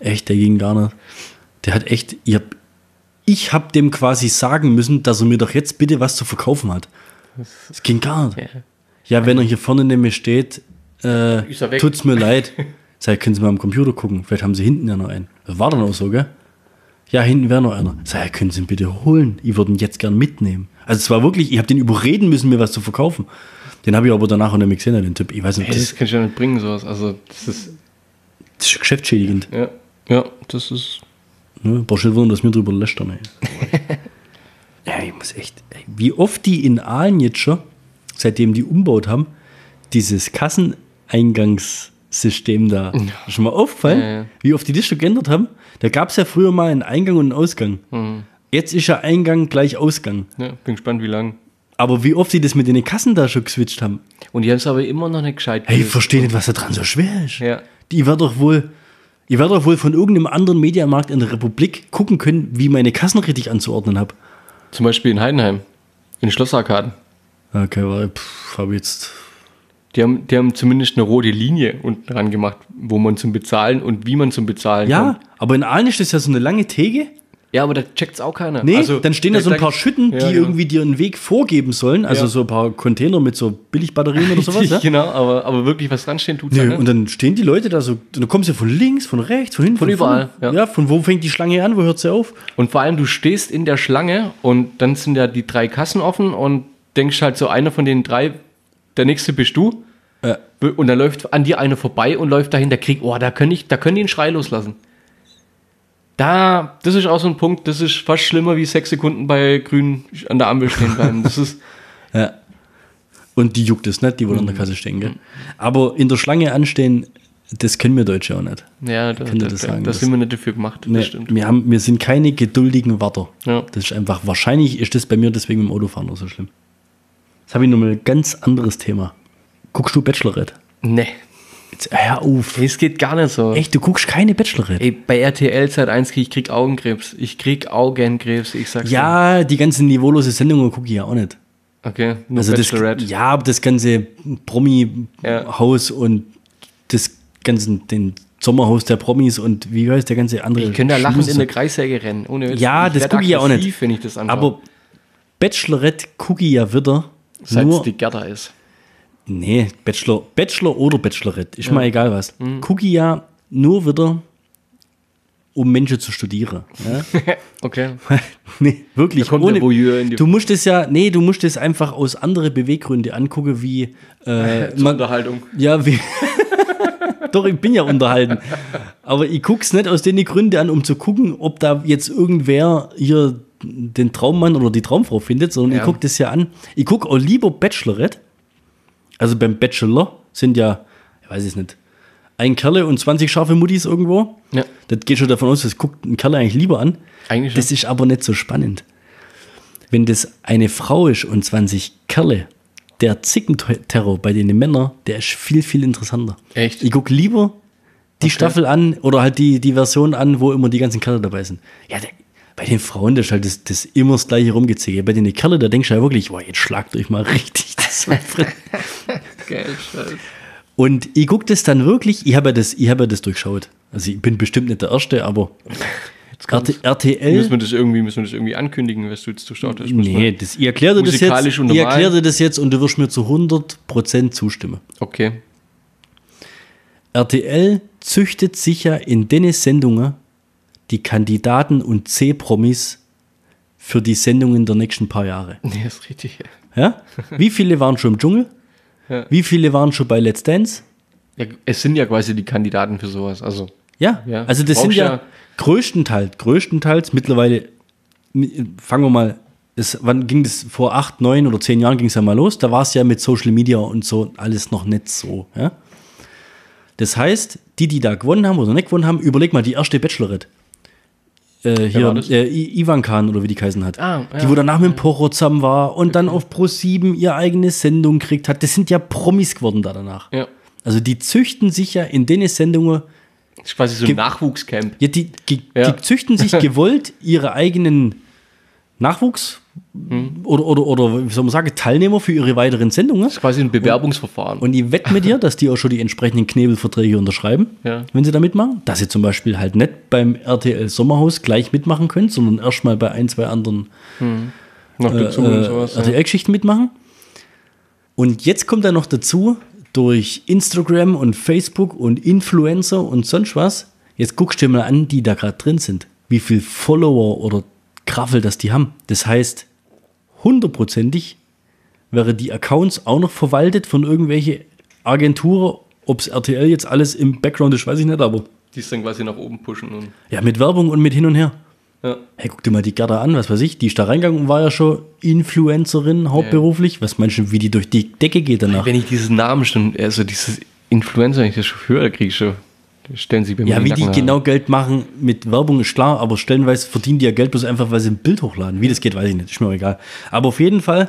Echt, der ging gar nicht. Der hat echt, ich hab, ich hab dem quasi sagen müssen, dass er mir doch jetzt bitte was zu verkaufen hat. Das ging gar nicht. Ja. Ja, wenn er hier vorne neben mir steht, äh, Ist er weg. tut's mir leid. Sag, können Sie mal am Computer gucken, vielleicht haben Sie hinten ja noch einen. Das war dann auch so, gell? Ja, hinten wäre noch einer. Sag, können Sie ihn bitte holen? Ich würde ihn jetzt gern mitnehmen. Also es war wirklich, ich habe den überreden müssen, mir was zu verkaufen. Den habe ich aber danach auch nicht mehr gesehen, den Typ. Ich weiß nicht, Hey, das, das kann ich ja nicht bringen, sowas. Also, das ist. das ist geschäftsschädigend. Ja, ja das ist. Ne? Brauchst nicht wundern, dass wir drüber lästern. Ey. Ja, ich muss echt. Ey, wie oft die in Aalen jetzt schon, seitdem die umbaut haben, dieses Kasseneingangssystem da. Ist schon mal aufgefallen, Ja, ja. wie oft die das schon geändert haben? Da gab es ja früher mal einen Eingang und einen Ausgang. Mhm. Jetzt ist ja Eingang gleich Ausgang. Ja, bin gespannt, wie lang. Aber wie oft die das mit den Kassen da schon geswitcht haben. Und die haben es aber immer noch nicht gescheit Hey, ich gelöst. verstehe nicht, was da dran so schwer ist. Ja. Die wird doch wohl, ich werde doch wohl von irgendeinem anderen Mediamarkt in der Republik gucken können, wie meine Kassen richtig anzuordnen habe. Zum Beispiel in Heidenheim. In Schlossarkaden. Okay, weil, pff, habe jetzt. Die haben, die haben zumindest eine rote Linie unten dran gemacht, wo man zum Bezahlen und wie man zum Bezahlen Ja, kommt. aber in Aalen ist das ja so eine lange Theke. Ja, aber da checkt's auch keiner. Nee, Also, dann stehen da so ein paar Schütten, die Ja, genau. irgendwie dir einen Weg vorgeben sollen. Also Ja. so ein paar Container mit so Billigbatterien oder sowas. Ja? Genau, aber, aber wirklich was dranstehen tut's ja Nö, nicht. und dann stehen die Leute da so, dann kommst du von links, von rechts, von hinten, Von überall, vorne. ja. Ja, von wo fängt die Schlange an, wo hört sie auf? Und vor allem, du stehst in der Schlange und dann sind ja die drei Kassen offen und denkst halt so, einer von den drei, der nächste bist du. Ja. Und dann läuft an dir einer vorbei und läuft dahin, der kriegt, oh, da können ich, da können die einen Schrei loslassen. Da, das ist auch so ein Punkt, das ist fast schlimmer wie sechs Sekunden bei Grün an der Ampel stehen bleiben. Das ist, Ja. Und die juckt es nicht, die wollen an der Kasse stehen, gell? Aber in der Schlange anstehen, das können wir Deutsche auch nicht. ja, da, Kann dir da, das da, sagen, da das- sind wir nicht dafür gemacht. Nee, Das stimmt. wir, haben, wir sind keine geduldigen Warter. Ja. Das ist einfach, wahrscheinlich ist das bei mir deswegen im Autofahren auch so schlimm. Jetzt habe ich nochmal ein ganz anderes Thema. Guckst du Bachelorette? Nee, Jetzt hör auf. es geht gar nicht so. Echt, du guckst keine Bachelorette? Ey, bei R T L Zeit eins krieg ich krieg Augenkrebs. Ich krieg Augenkrebs, ich sag's dir. Ja, die ganzen niveaulose Sendungen gucke ich ja auch nicht. Okay, nur Also das, Bachelorette. ja, aber das ganze Promi-Haus und das ganze, den Sommerhaus der Promis und wie heißt der ganze andere. Ich könnte da lachend Schmuse. in der Kreissäge rennen. Ohne Witz. Ja, Ich das werd gucke ich ja auch nicht. aggressiv, wenn ich das anschaue. Aber Bachelorette gucke ich ja wieder. seit es nur, die Gerda ist. nee, Bachelor, Bachelor oder Bachelorette, ist mal egal was. Mhm. Gucke ich ja nur wieder, um Menschen zu studieren. Ja? Okay. Nee, wirklich. Da kommt der Voyeur in die- du musst es ja, nee, du musst es einfach aus anderen Beweggründen angucken, wie äh, Zur man, Unterhaltung. ja, wie doch, ich bin ja unterhalten. Aber ich guck's nicht aus den Gründen an, um zu gucken, ob da jetzt irgendwer hier den Traummann oder die Traumfrau findet, sondern Ja. ich guck das ja an. Ich guck auch lieber Bachelorette. Also beim Bachelor sind ja, ich weiß es nicht, ein Kerle und zwanzig scharfe Muttis irgendwo. Ja. Das geht schon davon aus, das guckt ein Kerl eigentlich lieber an. Eigentlich schon. Das ist aber nicht so spannend. Wenn das eine Frau ist und zwanzig Kerle, der Zickenterror bei den Männern, der ist viel, viel interessanter. Echt? Ich gucke lieber die Okay. Staffel an oder halt die, die Version an, wo immer die ganzen Kerle dabei sind. Ja, der, bei den Frauen, das ist halt das, das immer das gleiche rumgezeige. Bei den Kerle, da denkst du ja wirklich, boah, jetzt schlagt euch mal richtig das mal drin. Geil, scheiße. Und ich gucke das dann wirklich, ich habe ja, das- ich hab ja das durchschaut. Also ich bin bestimmt nicht der Erste, aber R T, R T L... Müssen wir das irgendwie, müssen wir das irgendwie ankündigen, was du jetzt durchschaut hast? Müssen Nee, wir- das, ich erkläre dir das jetzt, Musikalisch und ich normal. erkläre dir das jetzt und du wirst mir zu hundert Prozent zustimmen. Okay. R T L züchtet sicher in den Sendungen die Kandidaten und C-Promis für die Sendungen der nächsten paar Jahre. Nee, ist richtig. Ja? Wie viele waren schon im Dschungel? Ja. Wie viele waren schon bei Let's Dance? Ja, es sind ja quasi die Kandidaten für sowas. Also, Ja, Ja. also das Brauchst sind ja, ja- größtenteils, größtenteils mittlerweile, fangen wir mal, das, wann ging das, vor acht, neun oder zehn Jahren ging es ja mal los, da war es ja mit Social Media und so alles noch nicht so. Ja? Das heißt, die, die da gewonnen haben oder nicht gewonnen haben, überleg mal, die erste Bachelorette. Äh, hier, war das? äh, I- Ivan Khan oder wie die geheißen hat. Ah, ja. Die, wo danach mit dem Pocho zusammen war und dann auf Pro sieben ihre eigene Sendung gekriegt hat. Das sind ja Promis geworden da danach. ja. Also die züchten sich ja in den Sendungen. Das ist quasi so ein Ge- Nachwuchscamp. Ja, die, die, Ja. die züchten sich gewollt ihre eigenen Nachwuchs oder, oder, oder, wie soll man sagen, Teilnehmer für ihre weiteren Sendungen. Das ist quasi ein Bewerbungsverfahren. Und ich wette mit dir, dass die auch schon die entsprechenden Knebelverträge unterschreiben, Ja. wenn sie da mitmachen. Dass sie zum Beispiel halt nicht beim R T L Sommerhaus gleich mitmachen können, sondern erstmal bei ein, zwei anderen Noch dazu äh, und sowas. R T L-Geschichten mitmachen. Und jetzt kommt dann noch dazu, durch Instagram und Facebook und Influencer und sonst was, jetzt guckst du dir mal an, die da gerade drin sind. Wie viel Follower oder Graffel das die haben. Das heißt, hundertprozentig wäre die Accounts auch noch verwaltet von irgendwelche Agenturen. Ob es R T L jetzt alles im Background ist, weiß ich nicht, aber Die es dann quasi nach oben pushen. Und ja, mit Werbung und mit hin und her. ja. Hey, guck dir mal die Gerda an, was weiß ich, die ist da reingegangen und war ja schon Influencerin hauptberuflich. Was meinst du, wie die durch die Decke geht danach? Wenn ich diesen Namen schon, also dieses Influencer, wenn ich das schon höre, kriege ich schon, stellen sie bei mir Ja, den wie die Nacken genau Geld machen mit Werbung ist klar, aber stellenweise verdienen die ja Geld bloß einfach, weil sie ein Bild hochladen. Wie das geht, weiß ich nicht, ist mir auch egal. Aber auf jeden Fall,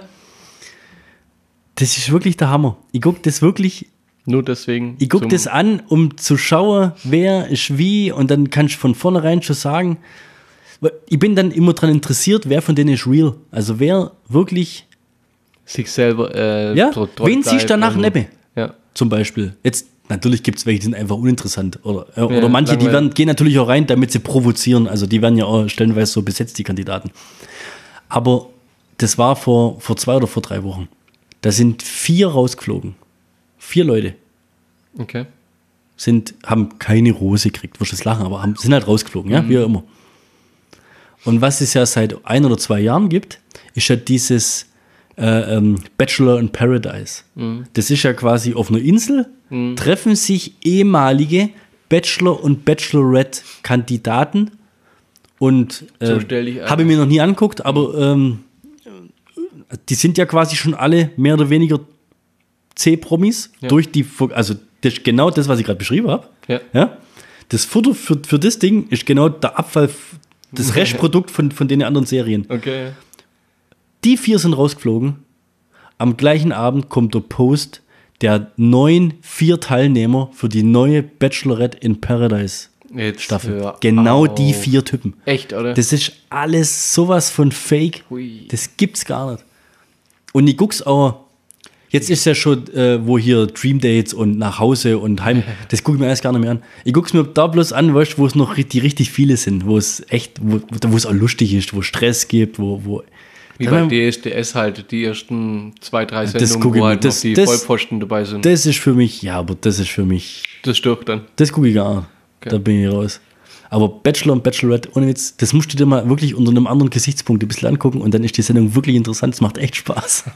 das ist wirklich der Hammer. Ich gucke das wirklich, Nur deswegen. ich gucke zum- das an, um zu schauen, wer ist wie und dann kannst du von vornherein schon sagen, weil ich bin dann immer daran interessiert, wer von denen ist real. Also wer wirklich, sich selber. Äh, ja, treu- treu wen siehst du bleibt danach und- Nebbe? Ja. Zum Beispiel. Jetzt, natürlich gibt es welche, die sind einfach uninteressant. Oder, äh, Ja, oder manche, die langweilig. werden, gehen natürlich auch rein, damit sie provozieren. Also die werden ja auch stellenweise so besetzt, die Kandidaten. Aber das war vor, vor zwei oder vor drei Wochen. Da sind vier rausgeflogen. Vier Leute Okay. sind, haben keine Rose gekriegt, wirst du jetzt lachen, aber haben, sind halt rausgeflogen, ja, wie auch immer. Und was es ja seit ein oder zwei Jahren gibt, ist ja dieses äh, ähm, Bachelor in Paradise. Das ist ja quasi auf einer Insel, treffen sich ehemalige Bachelor- und Bachelorette-Kandidaten und äh, So stell ich ein. habe ich mir noch nie angeguckt, aber ähm, die sind ja quasi schon alle mehr oder weniger C-Promis Ja. durch die, also das ist genau das, was ich gerade beschrieben habe. Ja. Ja? Das Futter für, für das Ding ist genau der Abfall, das Restprodukt von, von den anderen Serien. Okay. Die vier sind rausgeflogen. Am gleichen Abend kommt der Post der neuen vier Teilnehmer für die neue Bachelorette in Paradise Jetzt Staffel. hör Genau auf. die vier Typen. Echt, oder? Das ist alles sowas von Fake. Hui. Das gibt's gar nicht. Und ich guck's auch. Jetzt ist ja schon, äh, wo hier Dream Dates und nach Hause und heim, das gucke ich mir erst gar nicht mehr an. Ich guck's mir da bloß an, weißt, du, wo es noch richtig, richtig viele sind, wo es echt, wo, wo es auch lustig ist, wo Stress gibt, wo, wo Wie bei D S D S halt, die ersten zwei, drei Das Sendungen, guck ich wo mir- halt das- noch die das- Vollpfosten dabei sind. das ist für mich, ja, aber das ist für mich, Das stirbt dann. das gucke ich gar nicht. Okay. Da bin ich raus. Aber Bachelor und Bachelorette, ohne Witz, das musst du dir mal wirklich unter einem anderen Gesichtspunkt ein bisschen angucken und dann ist die Sendung wirklich interessant, es macht echt Spaß.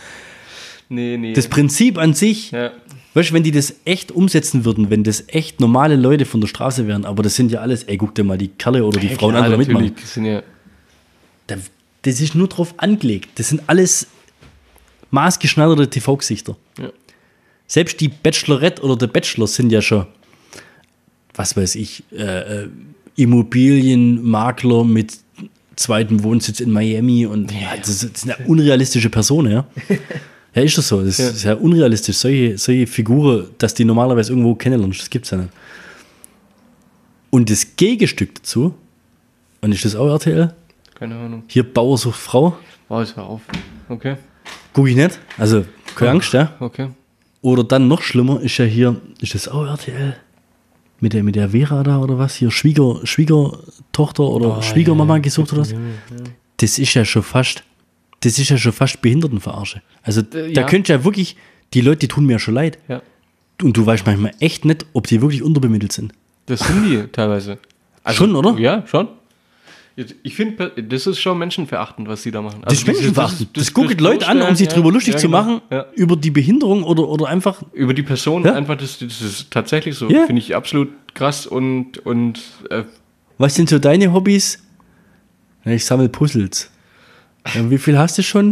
Nee, nee. Das Prinzip an sich, ja. weißt du, wenn die das echt umsetzen würden, wenn das echt normale Leute von der Straße wären, aber das sind ja alles, ey, guck dir mal die Kerle oder die Ja, Frauen klar, an, die da natürlich, mitmachen. die sind ja. Da, das ist nur drauf angelegt. Das sind alles maßgeschneiderte T V-Gesichter. Ja. Selbst die Bachelorette oder der Bachelor sind ja schon, was weiß ich, äh, äh, Immobilienmakler mit zweitem Wohnsitz in Miami und ja, das, das sind ja unrealistische Personen, ja. Ja, ist das so. Das Ja. ist ja unrealistisch. Solche, solche Figuren, dass die normalerweise irgendwo kennenlernst, das gibt es ja nicht. Und das Gegenstück dazu, und ist das auch R T L? Keine Ahnung. Hier Bauer sucht Frau. Oh, jetzt hör auf. Okay. Guck ich nicht. Also, keine Angst, ja. Okay. Oder dann noch schlimmer ist ja hier, ist das auch R T L? Mit der, mit der Vera da oder was? Hier Schwieger, Schwiegertochter oder Oh, Schwiegermama ja, ja. gesucht oder was? Das ist ja schon fast, das ist ja schon fast Behindertenverarsche. Also Äh, da ja. könnt ihr ja wirklich, die Leute, die tun mir ja schon leid. Ja. Und du weißt manchmal echt nicht, ob die wirklich unterbemittelt sind. Das sind die teilweise. Schon, oder? Ja, schon. Ich finde, das ist schon menschenverachtend, was sie da machen. Das ist Also dieses- menschenverachtend. Das, das guckt Leute an, um sich ja, drüber lustig ja, zu genau. machen, Ja. über die Behinderung oder, oder einfach. Über die Person Ja. einfach, das, das ist tatsächlich so. Ja. Finde ich absolut krass und, und äh, Was sind so deine Hobbys? Ja, ich sammle Puzzles. Ja, wie viel hast du schon?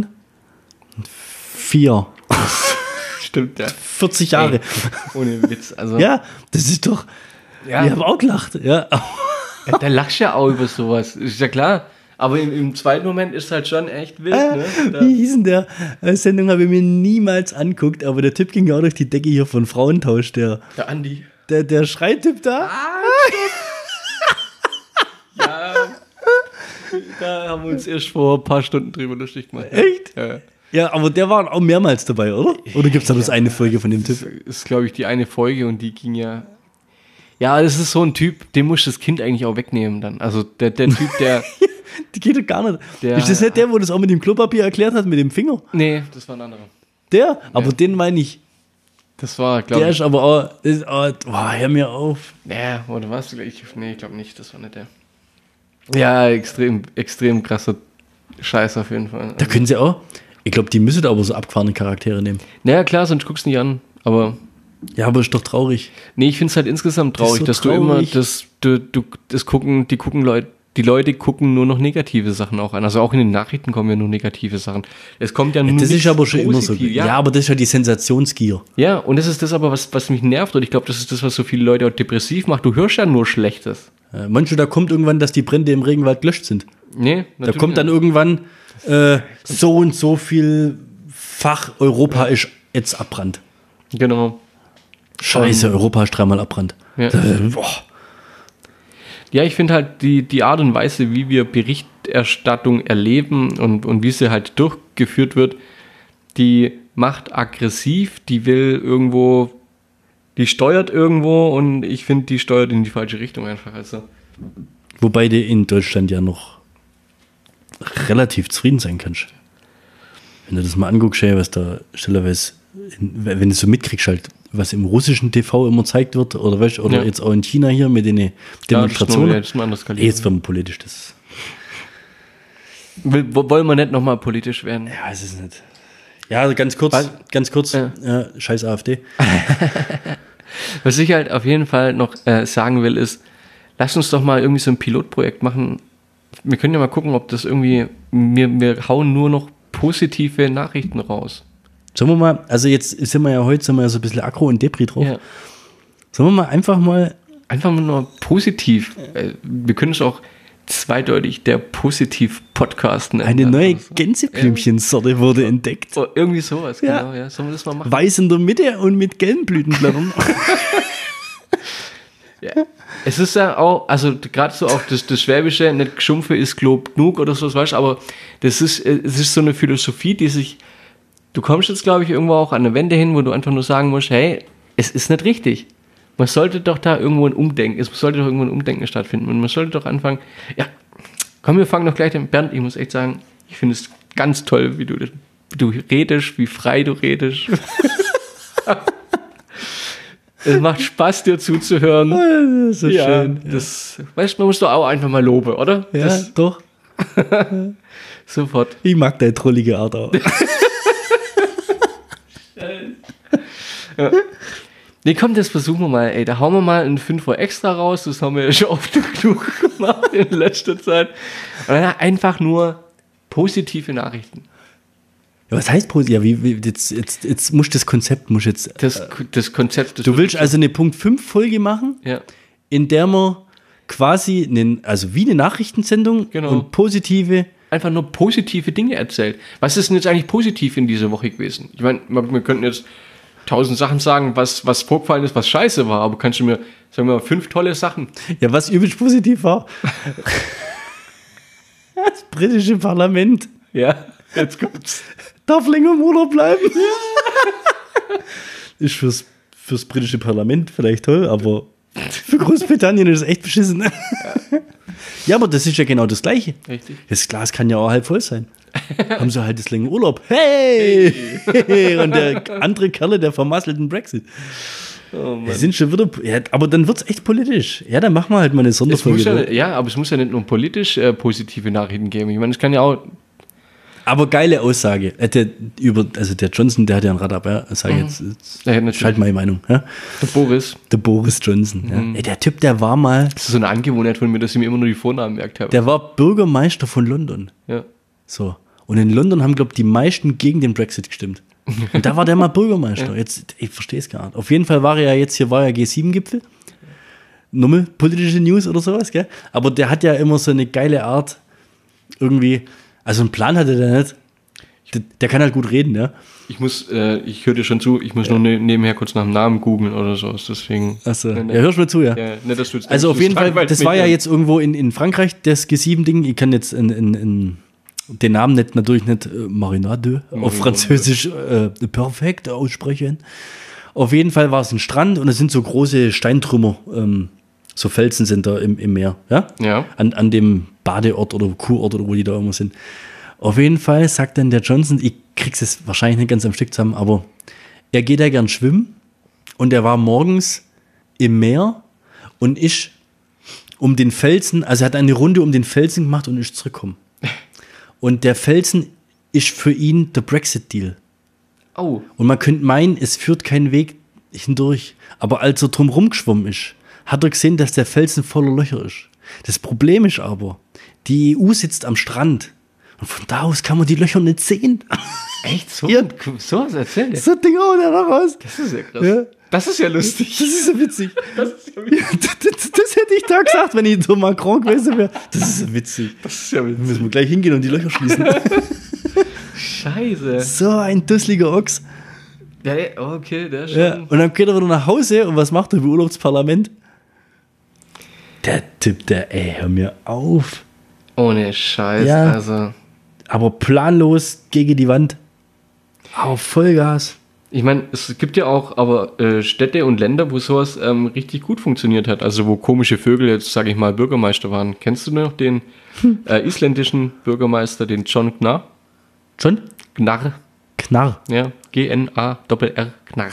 Vier. stimmt, ja. vierzig Jahre. Ey, ohne Witz. Also, Ja, das ist doch. Ja. Ich habe auch gelacht. Ja. Ja, da lachst du ja auch über sowas. Ist ja klar. Aber im, im zweiten Moment ist halt schon echt wild. Ne? Da, Wie hieß denn der? Äh, Sendung habe ich mir niemals anguckt, aber der Typ ging auch durch die Decke hier von Frauentausch. Der, der Andi. der, der Schreittyp da. Ja. Da haben wir uns erst vor ein paar Stunden drüber lustig gemacht. Echt? Ja. Ja, aber der war auch mehrmals dabei, oder? Oder gibt es da bloß eine Folge von dem Das Typ? ist, glaube ich, die eine Folge und die ging ja. Ja, das ist so ein Typ, den muss das Kind eigentlich auch wegnehmen dann. Also der, der Typ, der. Die geht doch gar nicht. Der- ist das nicht der, wo das auch mit dem Klopapier erklärt hat, mit dem Finger? Nee, das war ein anderer. Der? Aber Ja. den meine ich. Das war, Der glaube ich. ist aber auch. Ist, oh, oh, hör mir auf. Ja, oder was? Ich, nee, ich glaube nicht, das war nicht der. Ja, extrem, extrem krasser Scheiß auf jeden Fall. Da können sie auch. Ich glaube, die müssen aber so abgefahrene Charaktere nehmen. Naja, klar, sonst guckst du nicht an. Aber Ja, aber ist doch traurig. nee, ich finde es halt insgesamt Das ist traurig, so dass traurig. du immer, dass du, du, das gucken, die gucken Leute, die Leute gucken nur noch negative Sachen auch an. Also auch in den Nachrichten kommen ja nur negative Sachen. Es kommt ja nur Das ist nichts aber schon immer so. positiv. Ja. Ja, aber das ist ja die Sensationsgier. ja, und das ist das aber, was, was mich nervt. Und ich glaube, das ist das, was so viele Leute auch depressiv macht. Du hörst ja nur Schlechtes. Äh, manche, da kommt irgendwann, dass die Brände im Regenwald gelöscht sind. Nee, Da kommt dann irgendwann äh, so und so viel Fach Europa ist jetzt abbrannt. Genau. Scheiße, Europa ist dreimal abbrannt. Ja. Äh, boah. Ja, ich finde halt die, die Art und Weise, wie wir Berichterstattung erleben und, und wie sie halt durchgeführt wird, die macht aggressiv, die will irgendwo, die steuert irgendwo und ich finde, die steuert in die falsche Richtung einfach. Also, Wobei du in Deutschland ja noch relativ zufrieden sein kannst. Wenn du das mal anguckst, hey, was da stellerweise, in, wenn du so mitkriegst, halt, was im russischen T V immer gezeigt wird, oder weißt, oder Ja. jetzt auch in China hier mit den ja, Demonstrationen. das ist ein anderes Ey, Kaliber. jetzt werden wir politisch, das. Will, wo- wollen wir nicht nochmal politisch werden? Ja, es ist nicht. Ja, ganz kurz, Was? ganz kurz, Ja. ja, scheiß AfD. Was ich halt auf jeden Fall noch äh, sagen will, ist, lass uns doch mal irgendwie so ein Pilotprojekt machen. Wir können ja mal gucken, ob das irgendwie, wir, wir hauen nur noch positive Nachrichten raus. Sollen wir mal, also jetzt sind wir ja heute sind wir ja so ein bisschen aggro und Depri drauf. Ja. Sollen wir mal einfach mal, Einfach nur positiv. Äh, Wir können es auch zweideutig der Positiv-Podcast nennen. eine neue Also so. Gänseblümchensorte wurde entdeckt. Oh, irgendwie sowas, Ja. genau. Ja. Sollen wir das mal machen? Weiß in der Mitte und mit gelben Blütenblättern. Ja. Es ist ja auch, also gerade so auch das, das Schwäbische, nicht geschumpfe ist Glob genug oder so, weißt du, aber das ist, äh, es ist so eine Philosophie, die sich, du kommst jetzt, glaube ich, irgendwo auch an eine Wende hin, wo du einfach nur sagen musst, hey, es ist nicht richtig. Man sollte doch da irgendwo ein Umdenken, es sollte doch irgendwo ein Umdenken stattfinden und man sollte doch anfangen, ja, komm, wir fangen doch gleich an. Bernd, ich muss echt sagen, ich finde es ganz toll, wie du, wie du redest, wie frei du redest. Es macht Spaß, dir zuzuhören. Das ist so Ja, schön. das, weißt du, man muss doch auch einfach mal loben, oder? Ja, Das, doch. sofort. Ich mag deine trollige Art auch. Nee, komm, das versuchen wir mal, ey. Da hauen wir mal einen Fünfer extra raus. Das haben wir ja schon oft genug gemacht in letzter Zeit. Und dann einfach nur positive Nachrichten. Ja, was heißt positiv? Ja, wie, wie, jetzt, jetzt, jetzt musst du das Konzept, musst jetzt. Das, das Konzept. Das Du willst also eine Punkt fünf Folge machen, Ja, in der man quasi, einen, also wie eine Nachrichtensendung Genau. und positive. einfach nur positive Dinge erzählt. Was ist denn jetzt eigentlich positiv in dieser Woche gewesen? Ich meine, wir könnten jetzt tausend Sachen sagen, was, was vorgefallen ist, was scheiße war, aber kannst du mir, sagen wir mal, fünf tolle Sachen. Ja, was übelst positiv war. Das britische Parlament Ja, jetzt kommt's. darf länger im Urlaub bleiben. Ist fürs, fürs britische Parlament vielleicht toll, aber für Großbritannien ist es echt beschissen. Ja. Ja, aber das ist ja genau das Gleiche. Richtig. Das Glas kann ja auch halb voll sein. Haben sie halt das längere Urlaub. Hey! Und der andere Kerle, der vermasselt den Brexit. Oh Wir sind schon wieder. Ja, aber dann wird es echt politisch. Ja, dann machen wir halt mal eine Es Sonderfolge. muss ja, drüber. ja, aber es muss ja nicht nur politisch äh, positive Nachrichten geben. Ich meine, es kann ja auch. Aber geile Aussage. Äh, der, über, also der Johnson, der hat ja ein Rad ab, ja. Sag Mhm. jetzt, jetzt Ja, natürlich. schalt meine Meinung. Ja? Der Boris. Der Boris Johnson. Mhm. Ja. Ey, der Typ, der war mal, Das ist so eine Angewohnheit von mir, dass ich mir immer nur die Vornamen merkt habe. der war Bürgermeister von London. Ja. So. Und in London haben, glaube ich, die meisten gegen den Brexit gestimmt. Und da war der mal Bürgermeister. Jetzt, ich verstehe es gar nicht. Auf jeden Fall war er ja jetzt, hier war ja G sieben Gipfel. Nummel, politische News oder sowas, gell? Aber der hat ja immer so eine geile Art, irgendwie, also einen Plan hatte der nicht. Der, der kann halt gut reden, ja. Ich muss, äh, ich höre dir schon zu, ich muss nur ne, nebenher kurz nach dem Namen googeln oder so, deswegen. Achso, Ne, ne. ja, hörst du mir zu, ja. Ja, nicht, dass du jetzt Also denkst, auf jeden das Fall, langweilt das mich war ja dann. jetzt irgendwo in, in Frankreich, das G sieben Ding. Ich kann jetzt in, in, in den Namen nicht, natürlich nicht äh, Marinade auf Marinade. Französisch äh, perfekt aussprechen. Auf jeden Fall war es ein Strand und es sind so große Steintrümmer, ähm, so Felsen sind da im, im Meer, ja? Ja. An, an dem Badeort oder Kurort oder wo die da immer sind. Auf jeden Fall sagt dann der Johnson, ich krieg's es wahrscheinlich nicht ganz am Stück zusammen, aber er geht ja gern schwimmen und er war morgens im Meer und ist um den Felsen, also er hat eine Runde um den Felsen gemacht und ist zurückgekommen. Und der Felsen ist für ihn der Brexit-Deal. Oh. Und man könnte meinen, es führt keinen Weg hindurch. Aber als er drum rumgeschwommen ist, hat er gesehen, dass der Felsen voller Löcher ist. Das Problem ist aber, die E U sitzt am Strand. Und von da aus kann man die Löcher nicht sehen. Echt? So, Ja. so was erzählt er? So ein Ding haut er da raus. Das ist ja krass. Ja. Das ist ja lustig. Das ist ja witzig. Das ist ja witzig. Das, das, das hätte ich da gesagt, wenn ich so Macron gewesen wäre. Das ist ja witzig. Das ist ja Da witzig. müssen wir gleich hingehen und die Löcher schließen. Scheiße. So ein dusseliger Ochs. Ja, ja, okay, der ist schon. Ja. Und dann geht er wieder nach Hause und was macht er im Urlaubsparlament? Der Typ, der, ey, hör mir auf. Ohne Scheiß. Ja. Also, Aber planlos gegen die Wand. Auf Vollgas. ich meine, es gibt ja auch aber äh, Städte und Länder, wo sowas ähm, richtig gut funktioniert hat. Also, wo komische Vögel jetzt, sage ich mal, Bürgermeister waren. Kennst du noch den äh, isländischen Bürgermeister, den John Gnarr? Schon? Gnarr, Knarr. ja. G N A R R, Gnarr.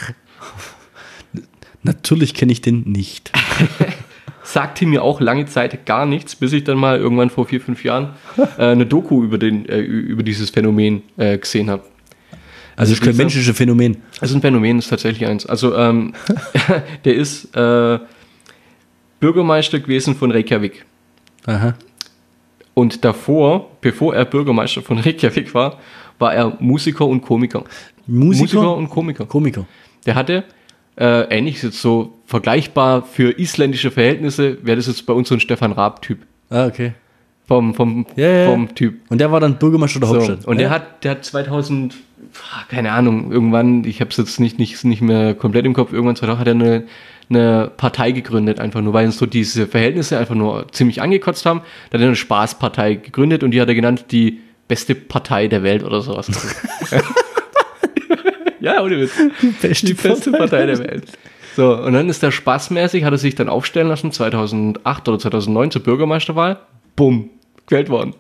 Natürlich kenne ich den nicht. Sagte mir auch lange Zeit gar nichts, bis ich dann mal irgendwann vor vier, fünf Jahren äh, eine Doku über, den, äh, über dieses Phänomen äh, gesehen habe. Also es ist kein dieser- menschliches Phänomen. Also ein Phänomen ist tatsächlich eins. Also ähm, der ist äh, Bürgermeister gewesen von Reykjavik. Aha. Und davor, bevor er Bürgermeister von Reykjavik war, war er Musiker und Komiker. Musiker? und Komiker. Komiker. Der hatte, äh, ähnlich jetzt so vergleichbar für isländische Verhältnisse, wäre das jetzt bei uns so ein Stefan Raab-Typ. Ah, okay. Vom, vom, Ja, ja, ja. vom Typ. Und der war dann Bürgermeister der So. Hauptstadt. Und ja. der hat, der hat zweitausend, ah, keine Ahnung, irgendwann, ich habe es jetzt nicht, nicht, nicht mehr komplett im Kopf, irgendwann zweitausend hat er eine, eine Partei gegründet, einfach nur, weil uns so diese Verhältnisse einfach nur ziemlich angekotzt haben. Da hat er eine Spaßpartei gegründet und die hat er genannt, die beste Partei der Welt oder sowas. Ja, ohne Witz. die beste, Die beste Partei der Welt. So, und dann ist der spaßmäßig, hat er sich dann aufstellen lassen, zweitausendacht oder zweitausendneun zur Bürgermeisterwahl. Bumm, gewählt worden.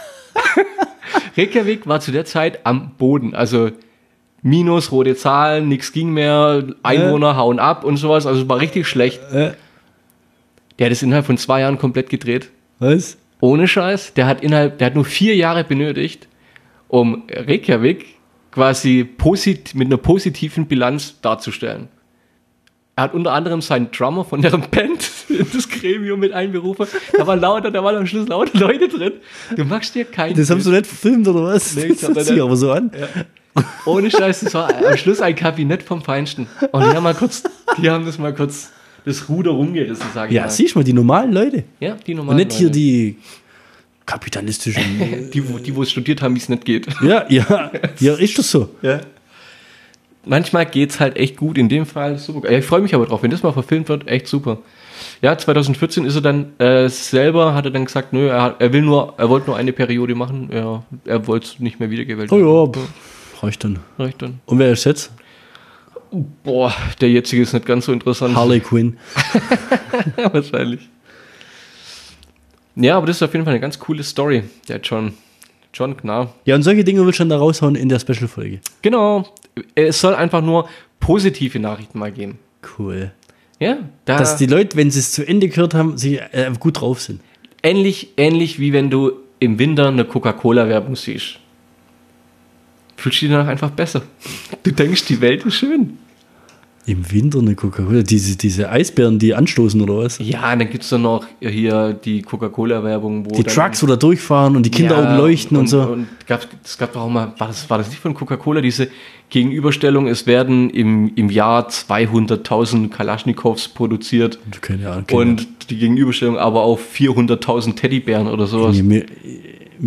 Reykjavik war zu der Zeit am Boden, also minus, rote Zahlen, nichts ging mehr, Einwohner hauen ab und sowas, also es war richtig schlecht. Äh, Der hat es innerhalb von zwei Jahren komplett gedreht. was? Ohne Scheiß, der hat innerhalb, der hat nur vier Jahre benötigt, um Reykjavik quasi posit mit einer positiven Bilanz darzustellen. Er hat unter anderem seinen Drummer von deren Band in das Gremium mit einberufen. Da waren lauter, da waren am Schluss lauter Leute drin. Du machst dir keinen Das haben sie nicht verfilmt, oder was? Nee, ich hab das da hört sich nicht- aber so an. Ohne Scheiß, das war am Schluss ein Kabinett vom Feinsten. Und die haben mal kurz, die haben das mal kurz das Ruder rumgerissen, sag ich Ja, mal. siehst du mal, die normalen Leute. Ja, die Und normalen nicht hier Leute. die kapitalistischen. die, wo- die, wo es studiert haben, wie es nicht geht. ja, ja, ja, ist das so. Ja. Manchmal geht's halt echt gut, in dem Fall super. Ja, ich freue mich aber drauf, wenn das mal verfilmt wird, echt super. Ja, zweitausendvierzehn ist er dann äh, selber, hat er dann gesagt, nö, er, hat, er will nur, er wollte nur eine Periode machen, er, er wollte nicht mehr wiedergewählt Oh werden. ja, pff, reicht dann. Reicht dann. Und wer ist jetzt? Boah, der jetzige ist nicht ganz so interessant. Harley Quinn. Wahrscheinlich. Ja, aber das ist auf jeden Fall eine ganz coole Story, der John. John Gnarr. Ja, und solche Dinge will ich dann da raushauen in der Special-Folge. Genau. Es soll einfach nur positive Nachrichten mal geben. Cool. Ja, da Dass die Leute, wenn sie es zu Ende gehört haben, sie äh, gut drauf sind. ähnlich, ähnlich wie wenn du im Winter eine Coca-Cola-Werbung siehst. Fühlst du dich danach einfach besser. Du denkst, die Welt ist schön. Im Winter eine Coca-Cola, diese, diese Eisbären, die anstoßen oder was? Ja, dann gibt es dann noch hier die Coca-Cola-Werbung, wo Die dann, Trucks, wo da durchfahren und die Kinderaugen Ja, leuchten und, so. Und gab, es gab auch mal, war das, war das nicht von Coca-Cola, diese Gegenüberstellung, es werden im, im Jahr zweihunderttausend Kalaschnikows produziert Keine Ahnung. Keine und die Gegenüberstellung aber auf vierhunderttausend Teddybären oder sowas. Ahnung. mir, mir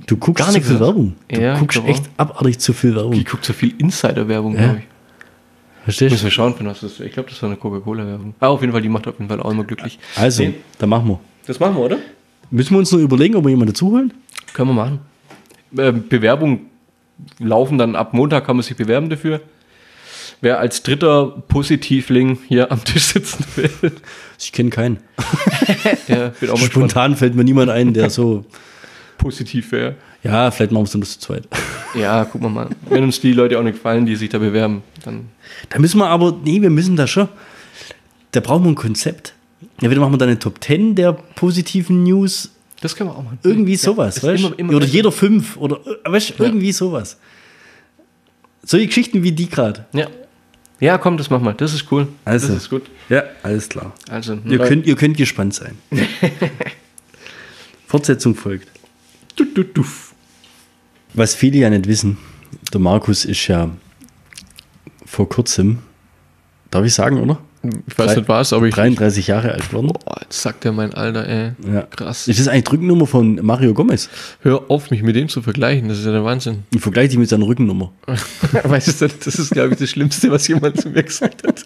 Du guckst Gar zu nichts viel aus. Werbung. Du Ja, guckst ich glaub echt abartig zu viel Werbung. Die guckt so viel Insider-Werbung, Ja. glaube ich. Verstehst Müssen du? wir schauen, von was das ist. Ich glaube, das war eine Coca-Cola-Werbung. Ah, auf jeden Fall, die macht auf jeden Fall auch immer glücklich. Also, Nee. dann machen wir. Das machen wir, oder? Müssen wir uns nur überlegen, ob wir jemanden dazu holen? Können wir machen. Ähm, Bewerbung laufen dann ab Montag, kann man sich bewerben dafür. Wer als dritter Positivling hier am Tisch sitzen will, Ich kenne keinen. der wird auch mal spannend. Spontan fällt mir niemand ein, der so. Positiv wäre. Ja, vielleicht machen wir es nur zu zweit. Ja, gucken wir mal. Wenn uns die Leute auch nicht gefallen, die sich da bewerben, dann. Da müssen wir aber, nee, wir müssen da schon. Da brauchen wir ein Konzept. Entweder machen wir dann eine Top zehn der positiven News. Das können wir auch machen. Irgendwie Ja, sowas, ist weißt immer- immer Oder besser. jeder fünf. Oder äh, weißt, Ja. irgendwie sowas. Solche Geschichten wie die gerade. Ja. Ja, komm, das machen wir. Das ist cool. Also. Das ist gut. Ja, alles klar. Also, Ihr könnt, ihr könnt gespannt sein. Fortsetzung folgt. du, du, du. Was viele ja nicht wissen, der Markus ist ja vor kurzem, darf ich sagen, oder? Ich weiß Drei- nicht was, aber ich. dreiunddreißig Jahre alt geworden. Boah, jetzt sagt er mein Alter, ey. Ja. Krass. Ist das eigentlich die Rückennummer von Mario Gomez? Hör auf, mich mit dem zu vergleichen. Das ist ja der Wahnsinn. Ich vergleiche die mit seiner Rückennummer. Weißt du, das ist, glaube ich, das Schlimmste, was jemand zu mir gesagt hat.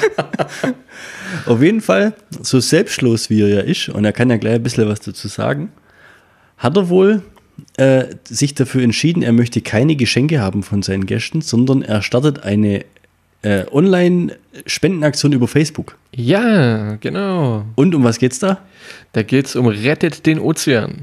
Auf jeden Fall, so selbstlos wie er ja ist, und er kann ja gleich ein bisschen was dazu sagen, hat er wohl äh, sich dafür entschieden, er möchte keine Geschenke haben von seinen Gästen, sondern er startet eine äh, Online-Spendenaktion über Facebook. Ja, genau. Und um was geht's da? Da geht es um Rettet den Ozean.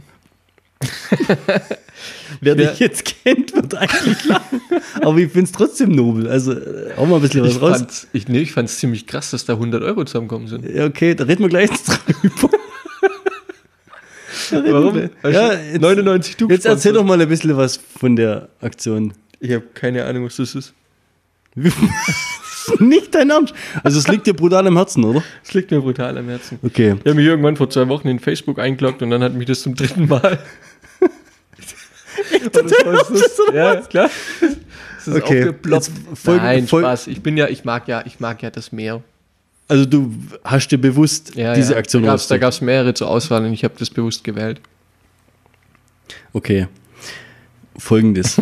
Wer Ja. dich jetzt kennt, wird eigentlich lachen. Aber ich finde es trotzdem nobel. Also äh, auch mal ein bisschen was Ich raus. fand's, ich, nee, ich fand's ziemlich krass, dass da hundert Euro zusammenkommen sind. Ja, okay, da reden wir gleich drüber. Da reden Warum? wir- Hast Ja, du jetzt, neunundneunzig du jetzt erzähl gesponsert? doch mal ein bisschen was von der Aktion. Ich habe keine Ahnung, was das ist. Nicht dein Ernst. Also es liegt dir brutal am Herzen, oder? Das liegt mir brutal am Herzen. Okay. Ich habe mich irgendwann vor zwei Wochen in Facebook eingeloggt und dann hat mich das zum dritten Mal. Und das war so- ja, klar. Das ist Okay, aufgeploppt. jetzt folgen- Nein, fol- Spaß. Ich bin ja, ich mag ja, ich mag ja das Meer. Also du hast dir bewusst Ja, diese ja. Aktion Da gab es da rausgesucht. gab's mehrere zur Auswahl und ich habe das bewusst gewählt. Okay. Folgendes.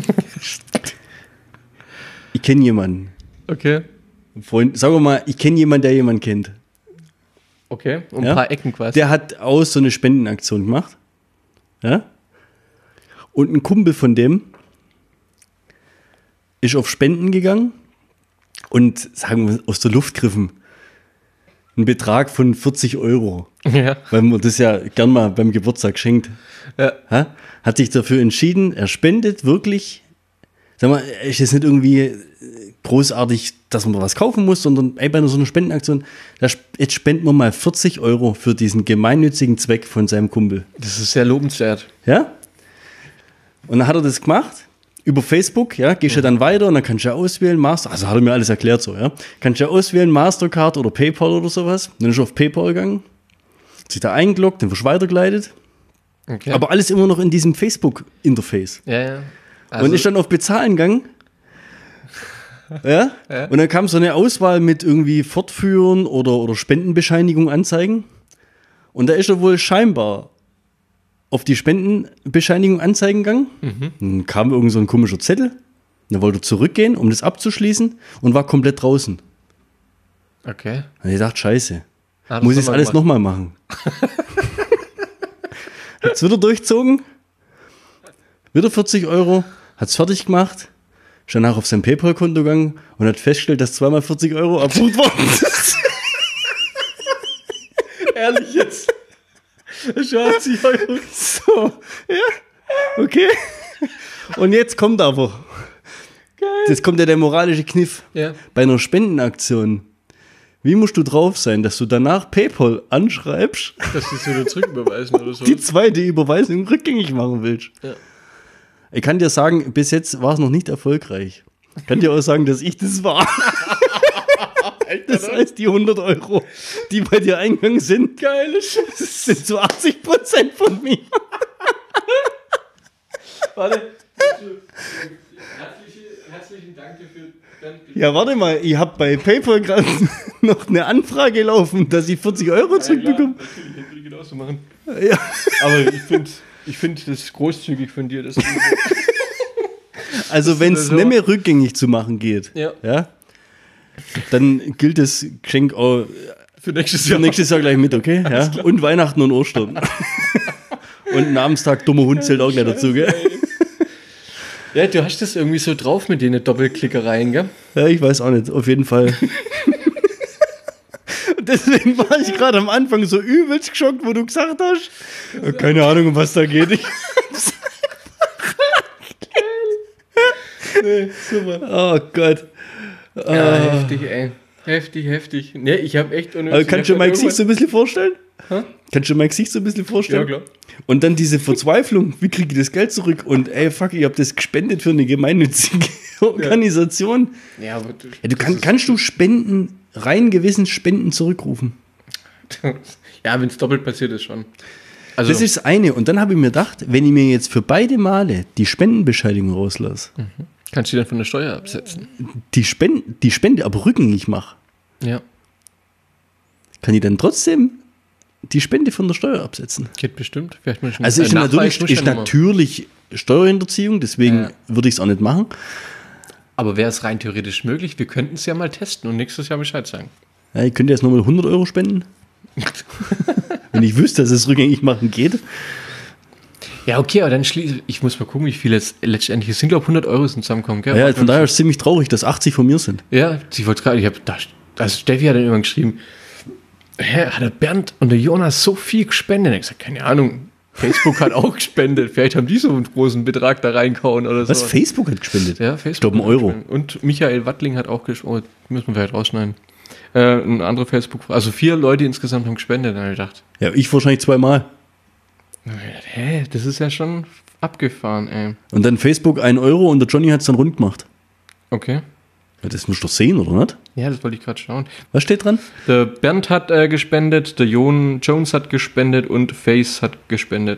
Ich kenne jemanden. Okay. Freund, sagen wir mal, ich kenne jemanden, der jemanden kennt. Okay. Um Ja? ein paar Ecken quasi. Der hat aus so eine Spendenaktion gemacht. Ja? Und ein Kumpel von dem ist auf Spenden gegangen und, sagen wir, aus der Luft griffen. Ein Betrag von vierzig Euro. Ja. Weil man das ja gern mal beim Geburtstag schenkt. Ja. Ha? Hat sich dafür entschieden, er spendet wirklich. Sag mal, ist jetzt nicht irgendwie großartig, dass man was kaufen muss, sondern ey, bei so einer Spendenaktion, da, sp- jetzt spenden wir mal vierzig Euro für diesen gemeinnützigen Zweck von seinem Kumpel. Das ist sehr lobenswert. Ja? Und dann hat er das gemacht, über Facebook, ja, gehst du ja dann weiter und dann kannst du ja auswählen, Master, also hat er mir alles erklärt so, ja. Kannst du ja auswählen, Mastercard oder PayPal oder sowas. Dann ist er auf PayPal gegangen, hat sich da eingeloggt, dann wirst du weitergeleitet. Okay. Aber alles immer noch in diesem Facebook-Interface. ja, ja. Also, Und ist dann auf Bezahlen gegangen. Ja? Ja. Und dann kam so eine Auswahl mit irgendwie Fortführen oder, oder Spendenbescheinigung anzeigen. Und da ist er wohl scheinbar auf die Spendenbescheinigung anzeigen gegangen. Dann kam irgend so ein komischer Zettel. Dann wollte er zurückgehen, um das abzuschließen und war komplett draußen. okay. Und ich dachte, scheiße. Ah, das Muss ich haben das wir alles gemacht. nochmal machen? Hat's wieder durchzogen. Wieder vierzig Euro. Hat's fertig gemacht. Ist danach auf sein PayPal-Konto gegangen und hat festgestellt, dass zweimal vierzig Euro abgebucht worden sind. Ehrlich jetzt. achtzig Euro. So, ja, okay. Und jetzt kommt aber. Jetzt kommt ja der moralische Kniff. Ja. Bei einer Spendenaktion. Wie musst du drauf sein, dass du danach PayPal anschreibst, Dass sie es wieder zurücküberweisen oder so. die zweite Überweisung rückgängig machen willst? Ja. Ich kann dir sagen, bis jetzt war es noch nicht erfolgreich. Ich kann dir auch sagen, dass ich das war. Das heißt, die hundert Euro, die bei dir eingegangen sind, geile Scheiße, sind zu achtzig Prozent von mir. Warte. Herzliche, herzlichen Dank dafür. Ja, warte mal, ich habe bei PayPal gerade noch eine Anfrage laufen, dass ich vierzig Euro zurückbekomme. Natürlich, hätte ich genauso machen. Ja. Aber ich finde, Ich finde das großzügig von dir. Das Also wenn es so. nicht mehr rückgängig zu machen geht, Ja. ja, dann gilt das Geschenk auch für nächstes für Jahr. nächstes Jahr gleich mit, okay? Ja? Und Weihnachten und Ostern. Und Namenstag, dummer Hund zählt auch gleich dazu, gell? Ja, du hast das irgendwie so drauf mit den Doppelklickereien, gell? Ja, ich weiß auch nicht, auf jeden Fall. Deswegen war ich gerade am Anfang so übelst geschockt, wo du gesagt hast, ja, keine Ahnung, um was da geht. Ich Nee, super. oh Gott. Ja, Ah. heftig, ey. Heftig, heftig. Nee, ich habe echt unnötig. Aber kannst du dir mein Gesicht so ein bisschen vorstellen? Hä? Kannst du dir mein Gesicht so ein bisschen vorstellen? Ja, klar. Und dann diese Verzweiflung, wie kriege ich das Geld zurück? Und ey, fuck, ich habe das gespendet für eine gemeinnützige Organisation. Ja, aber du, Ja, du kann, kannst du Spenden, rein gewissen Spenden zurückrufen? ja, wenn es doppelt passiert ist schon. Also, Das ist das eine. Und dann habe ich mir gedacht, wenn ich mir jetzt für beide Male die Spendenbescheinigung rauslasse, kannst du die dann von der Steuer absetzen? die, Spende, die Spende aber rückgängig mache, Ja, kann ich dann trotzdem die Spende von der Steuer absetzen? geht bestimmt. Vielleicht muss ich Also ist einen natürlich, Nachweis muss ich ist dann immer- natürlich Steuerhinterziehung, deswegen Ja. würde ich es auch nicht machen. Aber wäre es rein theoretisch möglich? Wir könnten es ja mal testen und nächstes Jahr Bescheid sagen. Ja, ich könnte jetzt nochmal hundert Euro spenden. Wenn ich wüsste, dass es rückgängig machen geht. Ja, okay, aber dann schließe ich. muss mal gucken, wie viel jetzt letztendlich. Es sind, glaube ich, hundert Euro sind zusammenkommen, gell? Ja, von daher ist es ziemlich traurig, dass achtzig von mir sind. Ja, ich wollte gerade, ich habe da, also Steffi hat dann irgendwann geschrieben, hä, hat der Bernd und der Jonas so viel gespendet? Ich gesagt, keine Ahnung, Facebook hat auch gespendet, vielleicht haben die so einen großen Betrag da reingehauen oder so. Was? Facebook hat gespendet? Ja, Facebook. Ich glaube, ein hat Euro. gespendet. Und Michael Wattling hat auch gespendet, oh, müssen wir vielleicht rausschneiden. Äh, ein anderer Facebook, also vier Leute insgesamt haben gespendet, dann habe ich gedacht, Ja, ich wahrscheinlich zweimal. hä, das ist ja schon abgefahren, ey. Und dann Facebook ein Euro und der Johnny hat es dann rund gemacht. Okay. Ja, das musst du doch sehen, oder nicht? Ja, das wollte ich gerade schauen. Was steht dran? Der Bernd hat äh, gespendet, der Jon Jones hat gespendet und Face hat gespendet.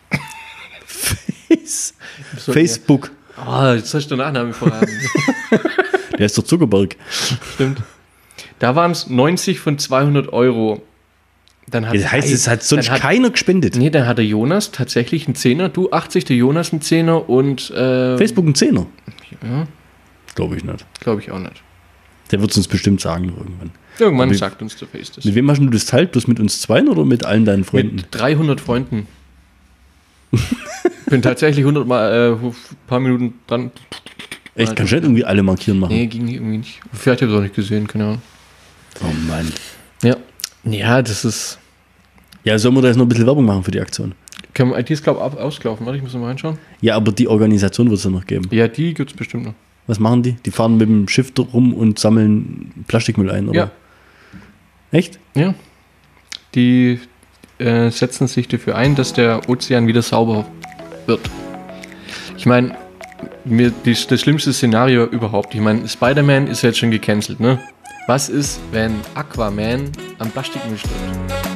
Face. So, Facebook. Ah, jetzt hast du den Nachnamen verraten. Der ist der Zuckerberg. Stimmt. Da waren es neunzig von zweihundert Euro. Dann hat, Das heißt, es hat sonst dann hat, keiner gespendet. Nee, dann hat der Jonas tatsächlich einen Zehner, du achtzig, der Jonas einen Zehner und äh, Facebook ein Zehner. Ja. Glaube ich nicht. Glaube ich auch nicht. Der wird es uns bestimmt sagen noch irgendwann. Irgendwann Aber sagt uns der Face das. Mit wem hast du das teilt? Bloß mit uns zweien oder mit allen deinen Freunden? Mit dreihundert Freunden. Bin tatsächlich hundert Mal, äh, ein paar Minuten dran. Echt? Kannst du nicht irgendwie alle markieren machen? Nee, ging irgendwie nicht. Vielleicht habe ich es auch nicht gesehen, keine Ahnung. Oh Mann. Ja. Ja, das ist. Ja, sollen wir da jetzt noch ein bisschen Werbung machen für die Aktion? Kann man, die ist, glaube ich, ausgelaufen. Warte, ich muss mal reinschauen. Ja, aber die Organisation wird es ja noch geben. Ja, die gibt es bestimmt noch. Was machen die? Die fahren mit dem Schiff rum und sammeln Plastikmüll ein, oder? Ja. Echt? Ja. Die äh, setzen sich dafür ein, dass der Ozean wieder sauber wird. Ich meine, mir die, das schlimmste Szenario überhaupt. Ich meine, Spider-Man ist jetzt schon gecancelt, ne? Was ist, wenn Aquaman am Plastikmüll stirbt?